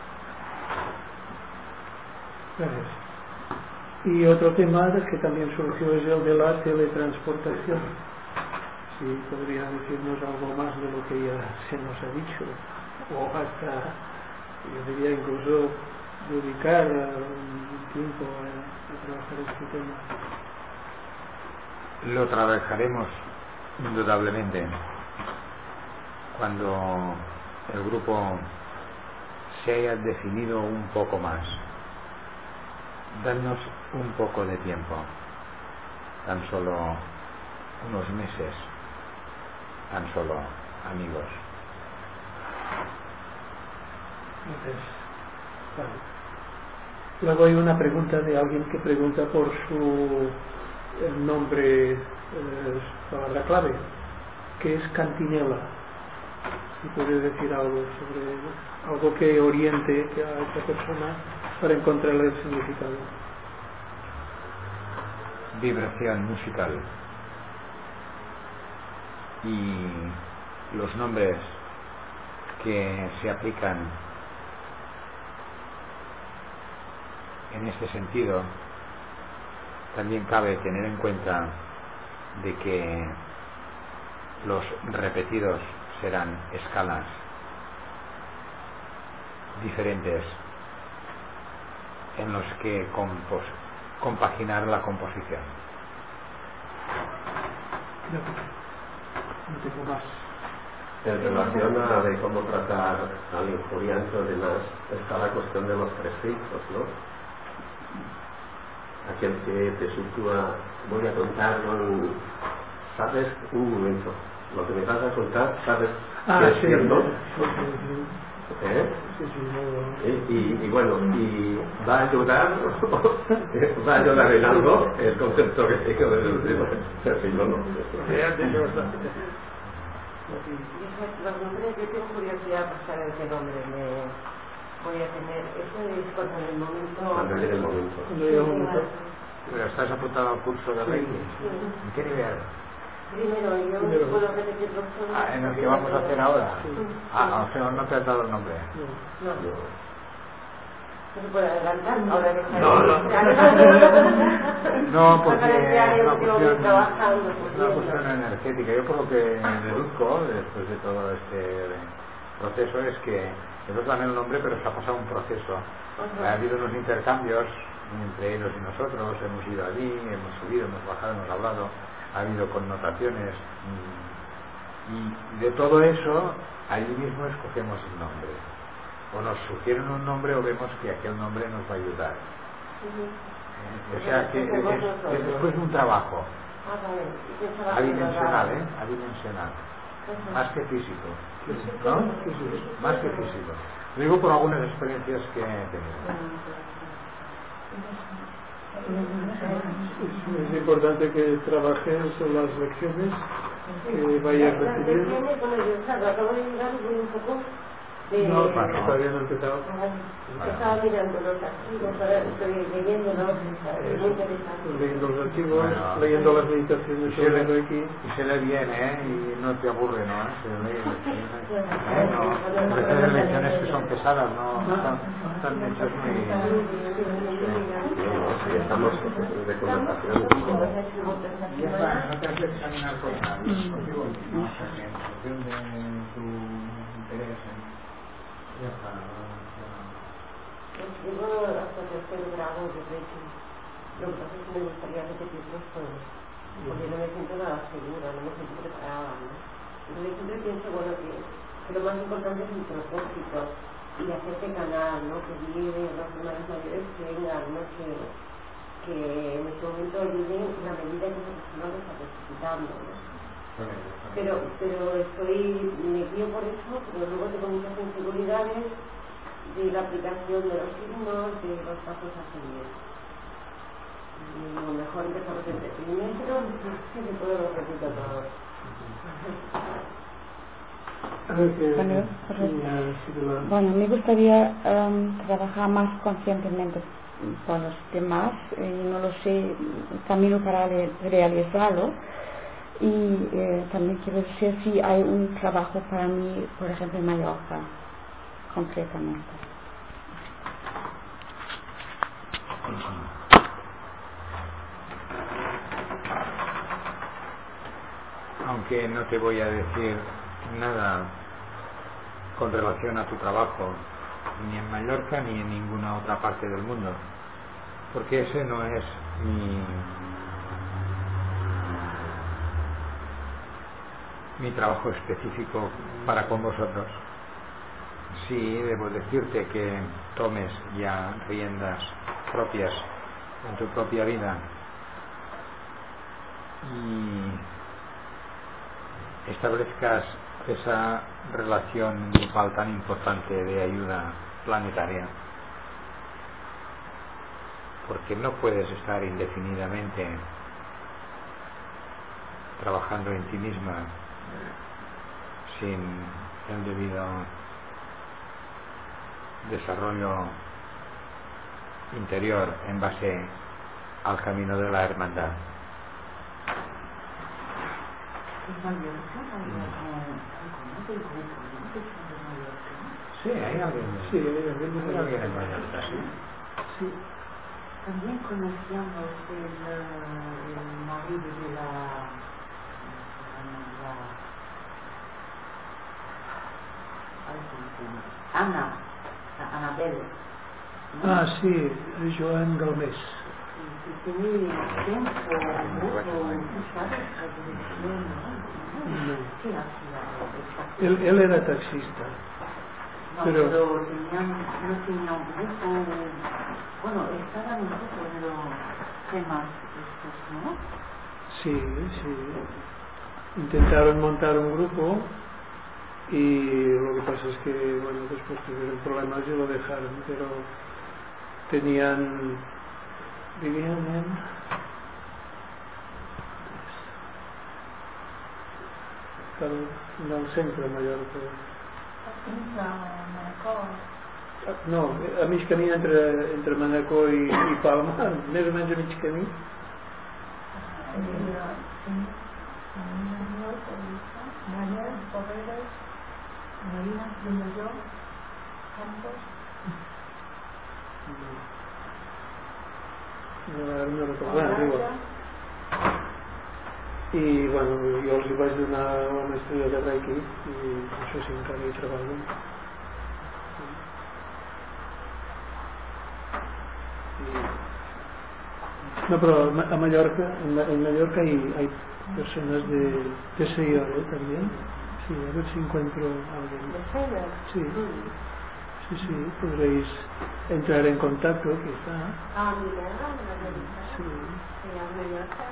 Gracias. Y otro tema que también surgió es el de la teletransportación. Si podría decirnos algo más de lo que ya se nos ha dicho, o hasta, yo diría, incluso dedicar un tiempo a, a trabajar este tema. Lo trabajaremos indudablemente cuando el grupo se haya definido un poco más. Darnos un poco de tiempo, tan solo unos meses, tan solo amigos. Entonces, vale. Luego hay una pregunta de alguien que pregunta por su el nombre, eh, palabra clave, que es cantinela. Si puede decir algo sobre algo que oriente a esta persona para encontrarle el significado. Vibración musical. Y los nombres que se aplican en este sentido, también cabe tener en cuenta de que los repetidos serán escalas diferentes en los que compos, compaginar la composición. No tengo más. En relación a de cómo tratar al injuriante o demás, está la cuestión de los tres filtros, ¿no? Aquel que te sitúa, voy a contar, con, ¿sabes? Un momento, lo que me vas a contar, ¿sabes? Ah, qué es sí, cierto? sí, sí. ¿Eh? Sí, sí, no. Y, y, y bueno, y va a ayudar, va a ayudar en algo el concepto que tengo de los demás. No, no. Los nombres, yo tengo curiosidad por saber qué nombre me voy a tener. Eso es cuando en el momento. Cuando llegue el momento. Cuando llegue el momento. Pero estás apuntado al curso de Reiki. ¿En qué nivel? Primero, yo Primero. puedo repetir los nombres. Ah, en el que vamos a hacer ahora. Sí. Ah, o sea, no te has dado el nombre. No. No. No se puede adelantar, ahora que no, no. No, porque es una cuestión, es una cuestión energética. Yo por lo que deduzco después de todo este proceso es que nosotros dan el nombre, pero se ha pasado un proceso. Uh-huh. Ha habido unos intercambios entre ellos y nosotros, hemos ido allí, hemos subido, hemos bajado, hemos hablado, ha habido connotaciones y de todo eso allí mismo escogemos el nombre. O nos sugieren un nombre o vemos que aquel nombre nos va a ayudar. Uh-huh. O sea que es, es, es después de un trabajo uh-huh. adimensional, ¿eh? Adimensional. Uh-huh. Más que físico, ¿no? Más que físico. Lo digo por algunas experiencias que he tenido. Es importante que trabajes en las lecciones que vayas recibiendo. De, no, no, todavía no he empezado. Estaba mirando los archivos, ahora estoy leyéndolos, es muy interesante. Leyendo los archivos, bueno, leyendo las meditaciones sobre lo aquí. Y se lee bien, ¿eh? Y no te aburre, ¿no? Se lee lecciones. ¿Eh? No, a veces lecciones que son pesadas, ¿no? Están, están hechas muy... Sí, estamos de conversación. Ya está, no te has de examinar cosas, contigo, ¿no? O sea, que en función de tu interés en... Ya está, pues digo hasta tercer grado de Reiki. Lo que pasa es que me gustaría repetirlos todos, porque no me siento nada segura, no me siento preparada, ¿no? Entonces siempre pienso, bueno, que, que lo más importante es el propósito y hacerte canal, ¿no? Que vienen los hermanos mayores que vengan, ¿no? Que, que en este momento ayuden en la medida que esa persona lo está necesitando, ¿no? Pero, pero estoy, me guío por eso, pero luego tengo muchas inseguridades de la aplicación de los signos, de los pasos a seguir. Y lo mejor empezamos desde el primero, que se puede lo repito todo. Bueno, bueno, me gustaría um, trabajar más conscientemente con los demás, y no lo sé, camino para realizarlo. Y eh, también quiero decir si hay un trabajo para mí, por ejemplo, en Mallorca, concretamente. Aunque no te voy a decir nada con relación a tu trabajo, ni en Mallorca ni en ninguna otra parte del mundo, porque ese no es mi... mi trabajo específico para con vosotros. Sí, debo decirte que tomes ya riendas propias en tu propia vida y establezcas esa relación grupal tan importante de ayuda planetaria, porque no puedes estar indefinidamente trabajando en ti misma sin el debido desarrollo interior en base al camino de la hermandad. Sí, hay alguien, sí, hay alguien, hay alguien en Mallorca, sí. Sí. También conocíamos el, el marido de la, la Ana, Anabel. ¿No? Ah, sí, Joan Galmés. Sí, tenía tiempo, ¿sabes? No. ¿Qué hacía? Él, él era taxista. No, pero, pero tenían, no tenía un grupo, bueno, estaban un poco en los temas estos, ¿no? Sí, sí. Intentaron montar un grupo y lo que pasa es que, bueno, después tuvieron problemas y lo dejaron, pero tenían, vivían en, en el centre de Mallorca. No, a mig camí entre, entre Manacor i, i Palma, més o menys a mig camí. no, no recordo, bueno, digo. I, bueno, jo els hi vaig donar una estudia de Reiki i això sí, encara hi treballo. No, pero a Mallorca, en Mallorca hay, hay personas de, de ese ídolo también. Sí, a ver si encuentro a alguien. Sí, sí, sí, podréis entrar en contacto, quizá. Ah, mira, sí. Sí, a Mallorca.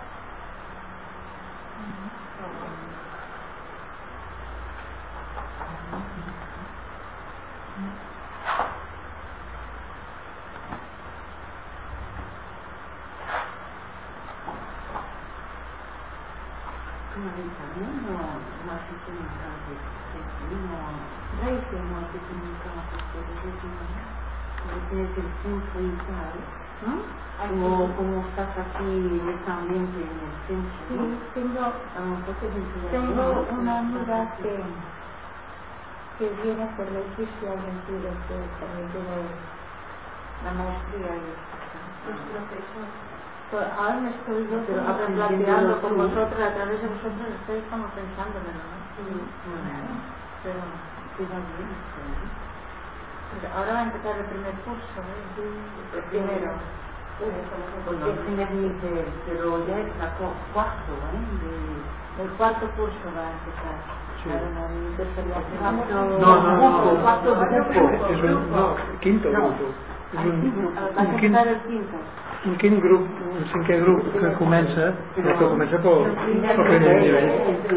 También no, no se comunica no Reiki no se comunica por tienes el pulso y tal, ¿no? Como, como estás aquí en este ambiente en el centro. Sí, tengo, ah, tengo una amiga que, que viene por la iglesia Aventura, que también tiene la maestría y es profesor. Pues ahora me estoy yo planteando con vosotros, a través de vosotros estoy como pensando, ¿no? Sí. Pero queda bien. Pues ahora va a empezar el primer curso, ¿eh? El primero. Porque el primer nivel, pero ya es la cuarto, ¿eh? El cuarto curso va a empezar. Sí. No, no, no. Cuarto grupo. Es un, no, quinto grupo. És un, va a empezar el quinto. Un quin grup, un cinquè grup que comença, però que comença pel, pel primer nivell.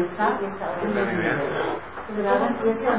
Ahora empieza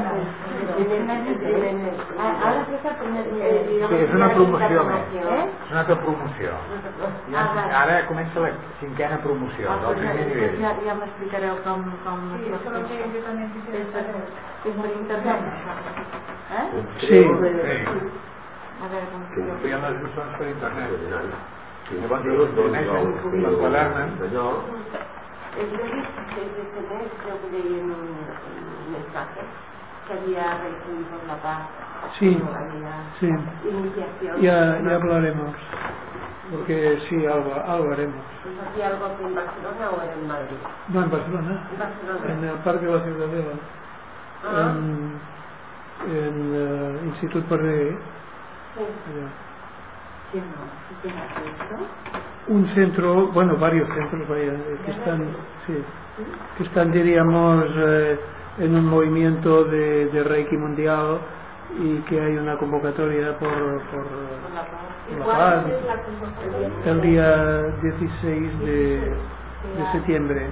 el primer nivel. Sí, és una promoció més. És una altra promoció. Ara comença la cinquena promoció del primer nivell. Ja, ja m'explicareu com, com es pot fer. És per internet. Eh? Sí. A veure com es diu. Feien les lliçons per internet. Llavors els coneixen, les quadernen. El de este mes creo que leí en un, un mensaje que había Reiki por la paz. Sí, no había sí. iniciación. Ya, ya hablaremos, porque sí, algo, algo haremos. ¿Pues hacía algo aquí en Barcelona o en Madrid? No, en Barcelona, En Barcelona. en el Parque de la Ciudadela, Ah. en, en uh, Institut Parré. Sí. Allá. ¿Quién no? ¿Quién hace esto? Un centro, bueno, varios centros, vaya, que están, sí, que están, diríamos, eh, en un movimiento de, de Reiki mundial y que hay una convocatoria por, por, por la paz, el día dieciséis de, de septiembre.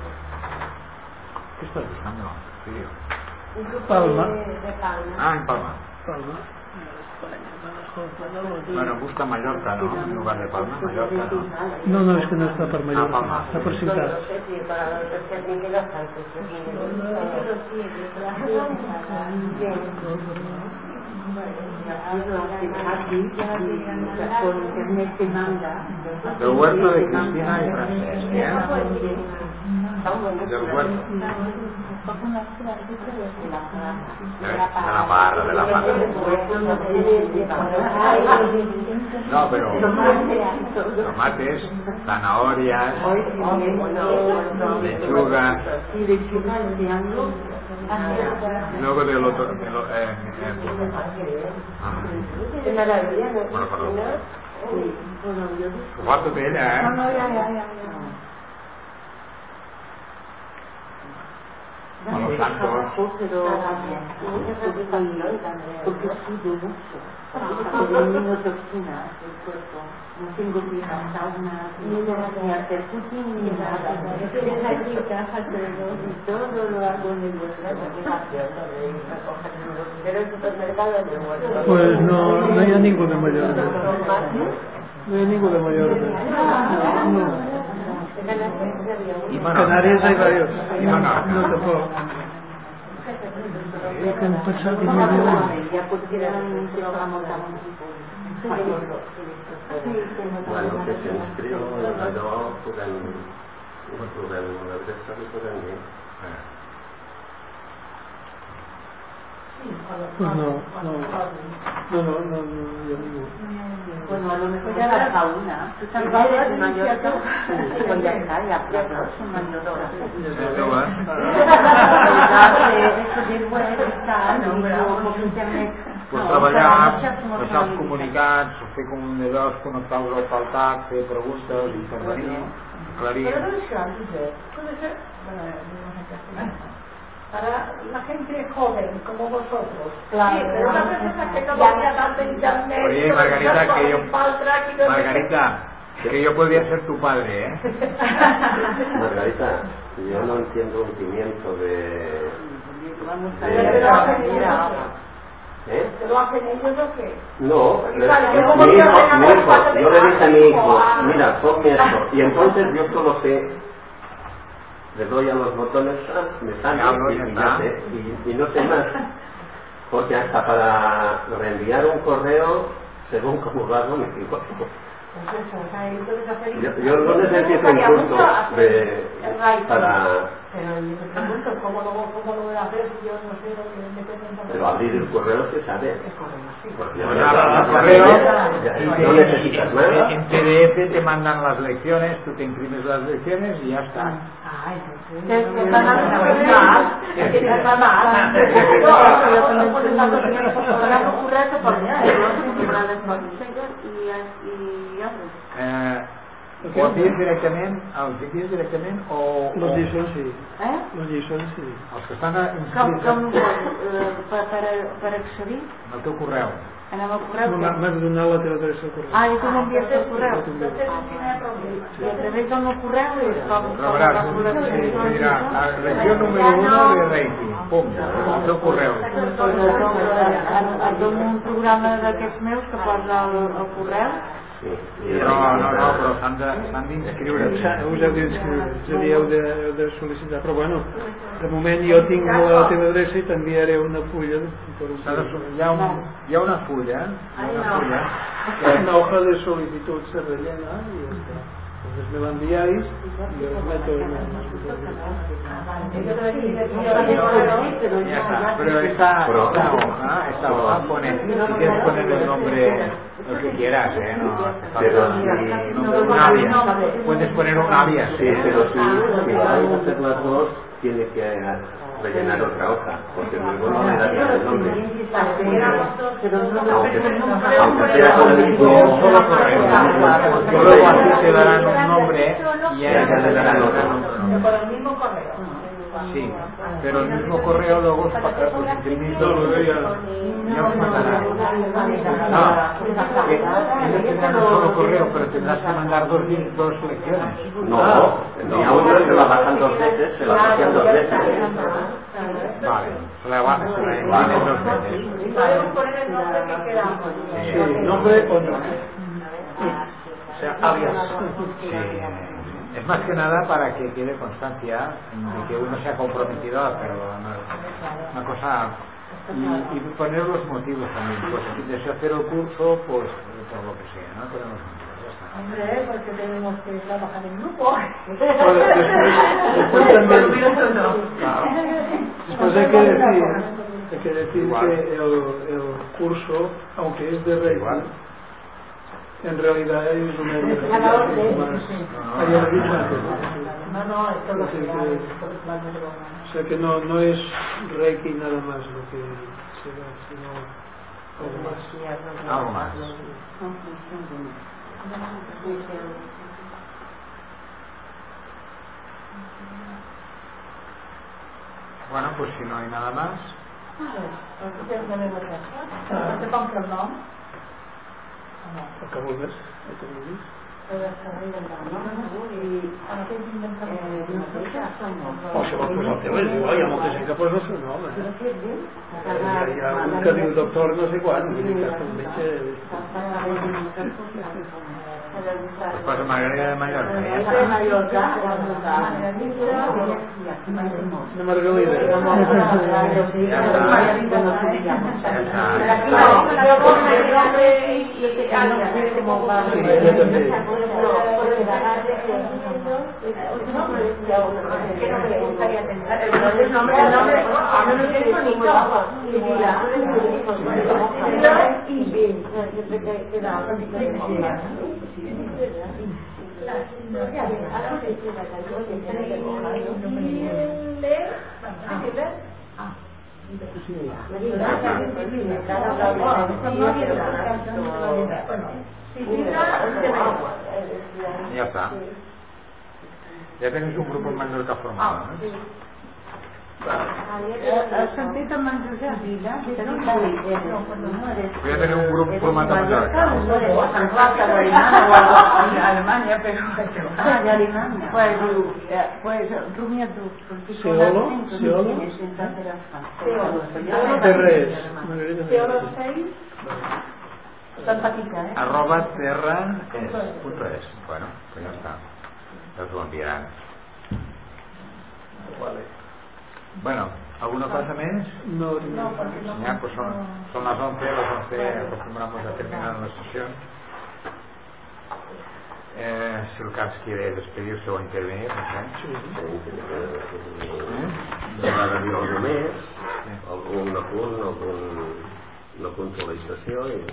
¿Qué estás buscando? Sí. Un grupo Palma. de, de Palma. Ah, en Palma. Palma. Bueno, busca Mallorca, ¿no? En lugar de Palma, Mallorca, ¿no? No, no, es que no está por Mallorca, Ah, Palma. está por No, Ciutat. no sé si para los que tienen que las antes. Aquí, por internet te manda. Del huerto de Cristina y Francés, ¿bien? Del huerto. De la parra, de la parra. No, pero tomates, zanahorias, lechugas. Y lechuga el triángulo. Luego del otro. De lo, eh, eh, Qué maravilla, ¿no? Bueno, perdón. Sí. Bueno, yo Guardo de ella, ¿eh? No, no, ya, ya, ya. Con los santos. pero porque sudo mucho. Elimino toxinas del cuerpo. No tengo que ir a sauna, ni hacer footing, ni nada. Tienes aquí cajas de dos. Y todo lo hago en el huerto. Pero el supermercado es de huerto. Pues no, no hay ninguno de Mallorca. No hay ninguno de Mallorca. No. Y Menorca. Canarias hay varios. Y Menorca. No tampoco. Que han pasado que me dio. Ya pudieran programar un tipo. Bueno, que se inscriu, allò podem, ho trobem l'adreça i podem dir. Sí, Pues no, no, no, no, no, no, yo digo. Bueno, a lo mejor ya la fauna. Tú también eres de Mallorca. Pues ya está, ya aplausos en Mallorca. Pues treballar, deixar els comunicats, fer comunicadors, connectar-los al faltat, fer preguntes, intervenir, aclarir. Pero no es grande, puede ser, bueno, para la gente joven como vosotros. Claro. Sí, pero una persona que no vaya tanto internet. Oye, Margarita, que yo, Margarita, que yo podría ser tu padre, ¿eh? Margarita, yo no entiendo un pimiento de... de ¿Eh? ¿Te lo hacen ellos o qué? No, le, mi, hijo, mi hijo, yo le dije a mi hijo, mira, ponme esto, y entonces yo solo sé, le doy a los botones, me sale y, y, ya sé, y, y no sé más, porque hasta para reenviar un correo, según como lo hago, me equivoco. Yo, yo no necesito un curso de, para... Pero yo me pregunto, ¿cómo lo, cómo lo voy a hacer? Yo no sé lo que me cuentan. Pero abrir el correo se sabe. Es correo, sí. Porque No, no, correo, no necesitas nada. En P D F te mandan las lecciones, tú te imprimes las lecciones y ya está. Ah, entonces... Te mandan las lecciones. Te mandan más. Yo cuando pones la cosa que nos ocurre eso por mí. Y Eh, o envies directament, els envies directament o... Los lliçons sí. Eh? Los lliçons sí. Els que estan Com, inscrits com eh, per, per, per accedir? en el teu correu. Anem al correu? M'has de donar la teva adreça al correu. Ah, i tu m'envies el correu? I a través del meu correu és com... Rebràs un... Sí, te dirà, regió número uno de rating, pum, el teu correu. Et dono un programa d'aquests meus que posa el, el correu. Sí. No, no, no, però s'han d'inscriure. Us heu d'inscriure, és a dir, heu de, heu de sol·licitar. Però bueno, de moment jo tinc la teva adreça i t'enviaré una fulla. Hi ha, un, hi ha una fulla, hi ha una fulla. Una hoja de solicitud se rellena y ya está. Entonces me la enviáis y os meto en el... Ya está, pero esta, esta hoja, esta hoja pone, si quieres poner el nombre, lo que quieras, ¿eh? No, pero si, no, un alias, puedes poner un alias. Sí, pero si, si vais a hacer las dos, tiene que rellenar otra hoja, porque luego no le daría el nombre. Aunque, aunque sea con el mismo solo correo, porque luego así te darán un nombre y a ella le darán otro nombre. Por el mismo correo. Sí, pero el mismo correo luego os pasará, pues imprimir todo ya os pasará. No, que ellos tendrán un solo correo, pero tendrás que mandar dos, dos lecciones. No, ni a uno se la bajan dos veces, se la bajan dos veces. Vale, se la bajan, se la envían dos veces. Y podemos poner el nombre que queramos. Sí, nombre o no. O sea, alias. Sí. Es más que nada para que quede constancia de que uno se ha comprometido a hacerlo, una, una cosa, y, y poner los motivos también, pues si deseo hacer el curso, pues por lo que sea, ¿no? Ponemos motivos, ya está. Hombre, porque tenemos que trabajar en grupo. Bueno, después, después también, Claro. después hay que decir, hay que, decir que el, el curso, aunque es de Reiki, en realidad es una energía más... Ayer lo he dicho antes, ¿no? No, no, esto lo que o sea que no, no es Reiki nada más lo que se da, sino algo más. Algo más. Bueno, pues si no hay nada más... ¿Te compro el nombre? Acabo de ver, acabo de ver. O se va posar el teu, diu, hi ha molta gent que posa el seu nom, eh? Hi ha un que diu doctor no sé quan, vull dir que hasta un metge... Pues pasa Margarita de Mallorca, ¿eh? De Mallorca. De Margalida. Ya está. decía uno, es que no me gustaría pensar. El nombre, el nombre, el nombre, a mí no me es bonito. Y Vila, y Bill, siempre que queda. Ya está. Ya tenéis un grupo más nota formado, ¿no? Santita Manduja, Voy a tener un grupo formado Alemania, pero ah, de Alemania. Pues, pues Rumia tú. Seolo, Seolo, Terres, Seolo seis. Santa Quica, ¿eh? arroba terra es punto es. Bueno, pues ya está. Ya os lo enviarán. Vale. Bueno, ¿alguna cosa más? No, no. Ya, pues son, son las once, a las once acostumbramos a terminar la sesión. Eh, si Lucas quiere despedirse o intervenir, no sé. Demanar algun més, algun apunt, algun, una puntualització i...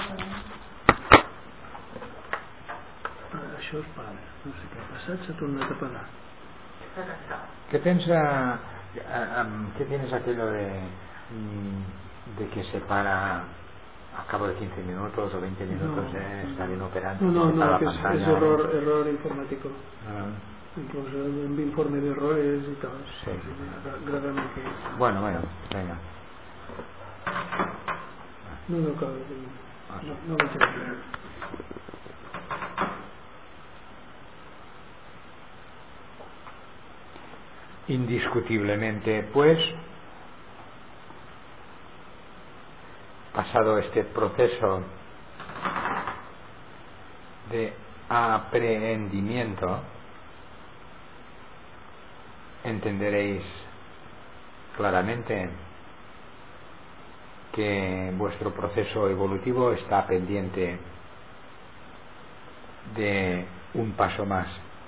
Això es para, no sé què ha passat, s'ha tornat a parar. ¿Qué piensa, qué tienes aquello de, de que se para a cabo de quince minutos o veinte minutos, no. eh, está bien operante? No, no, no, que es, pantalla, es error, error informático. Ah. Incluso en informe de errores y tal. Sí. Gravemente. Bueno, bueno, venga. No, no, claro. No, no lo entiendo. Indiscutiblemente, pues, pasado este proceso de aprehendimiento, entenderéis claramente que vuestro proceso evolutivo está pendiente de un paso más.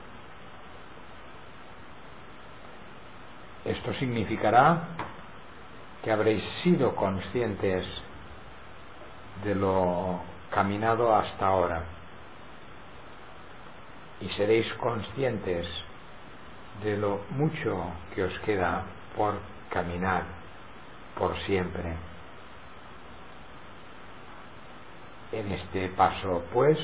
Esto significará que habréis sido conscientes de lo caminado hasta ahora y seréis conscientes de lo mucho que os queda por caminar por siempre. En este paso, pues,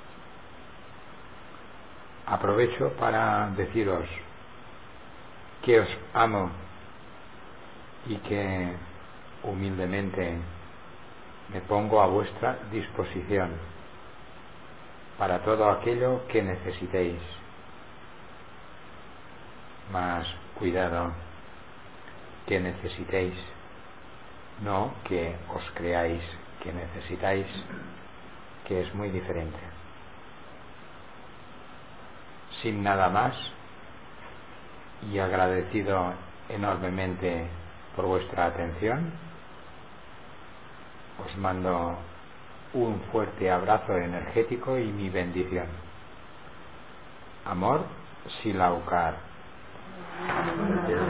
aprovecho para deciros que os amo y que humildemente me pongo a vuestra disposición para todo aquello que necesitéis. Mas cuidado, que necesitéis, no que os creáis que necesitáis, que es muy diferente. Sin nada más, y agradecido enormemente por vuestra atención, os mando un fuerte abrazo energético y mi bendición. Amor, Silaukar.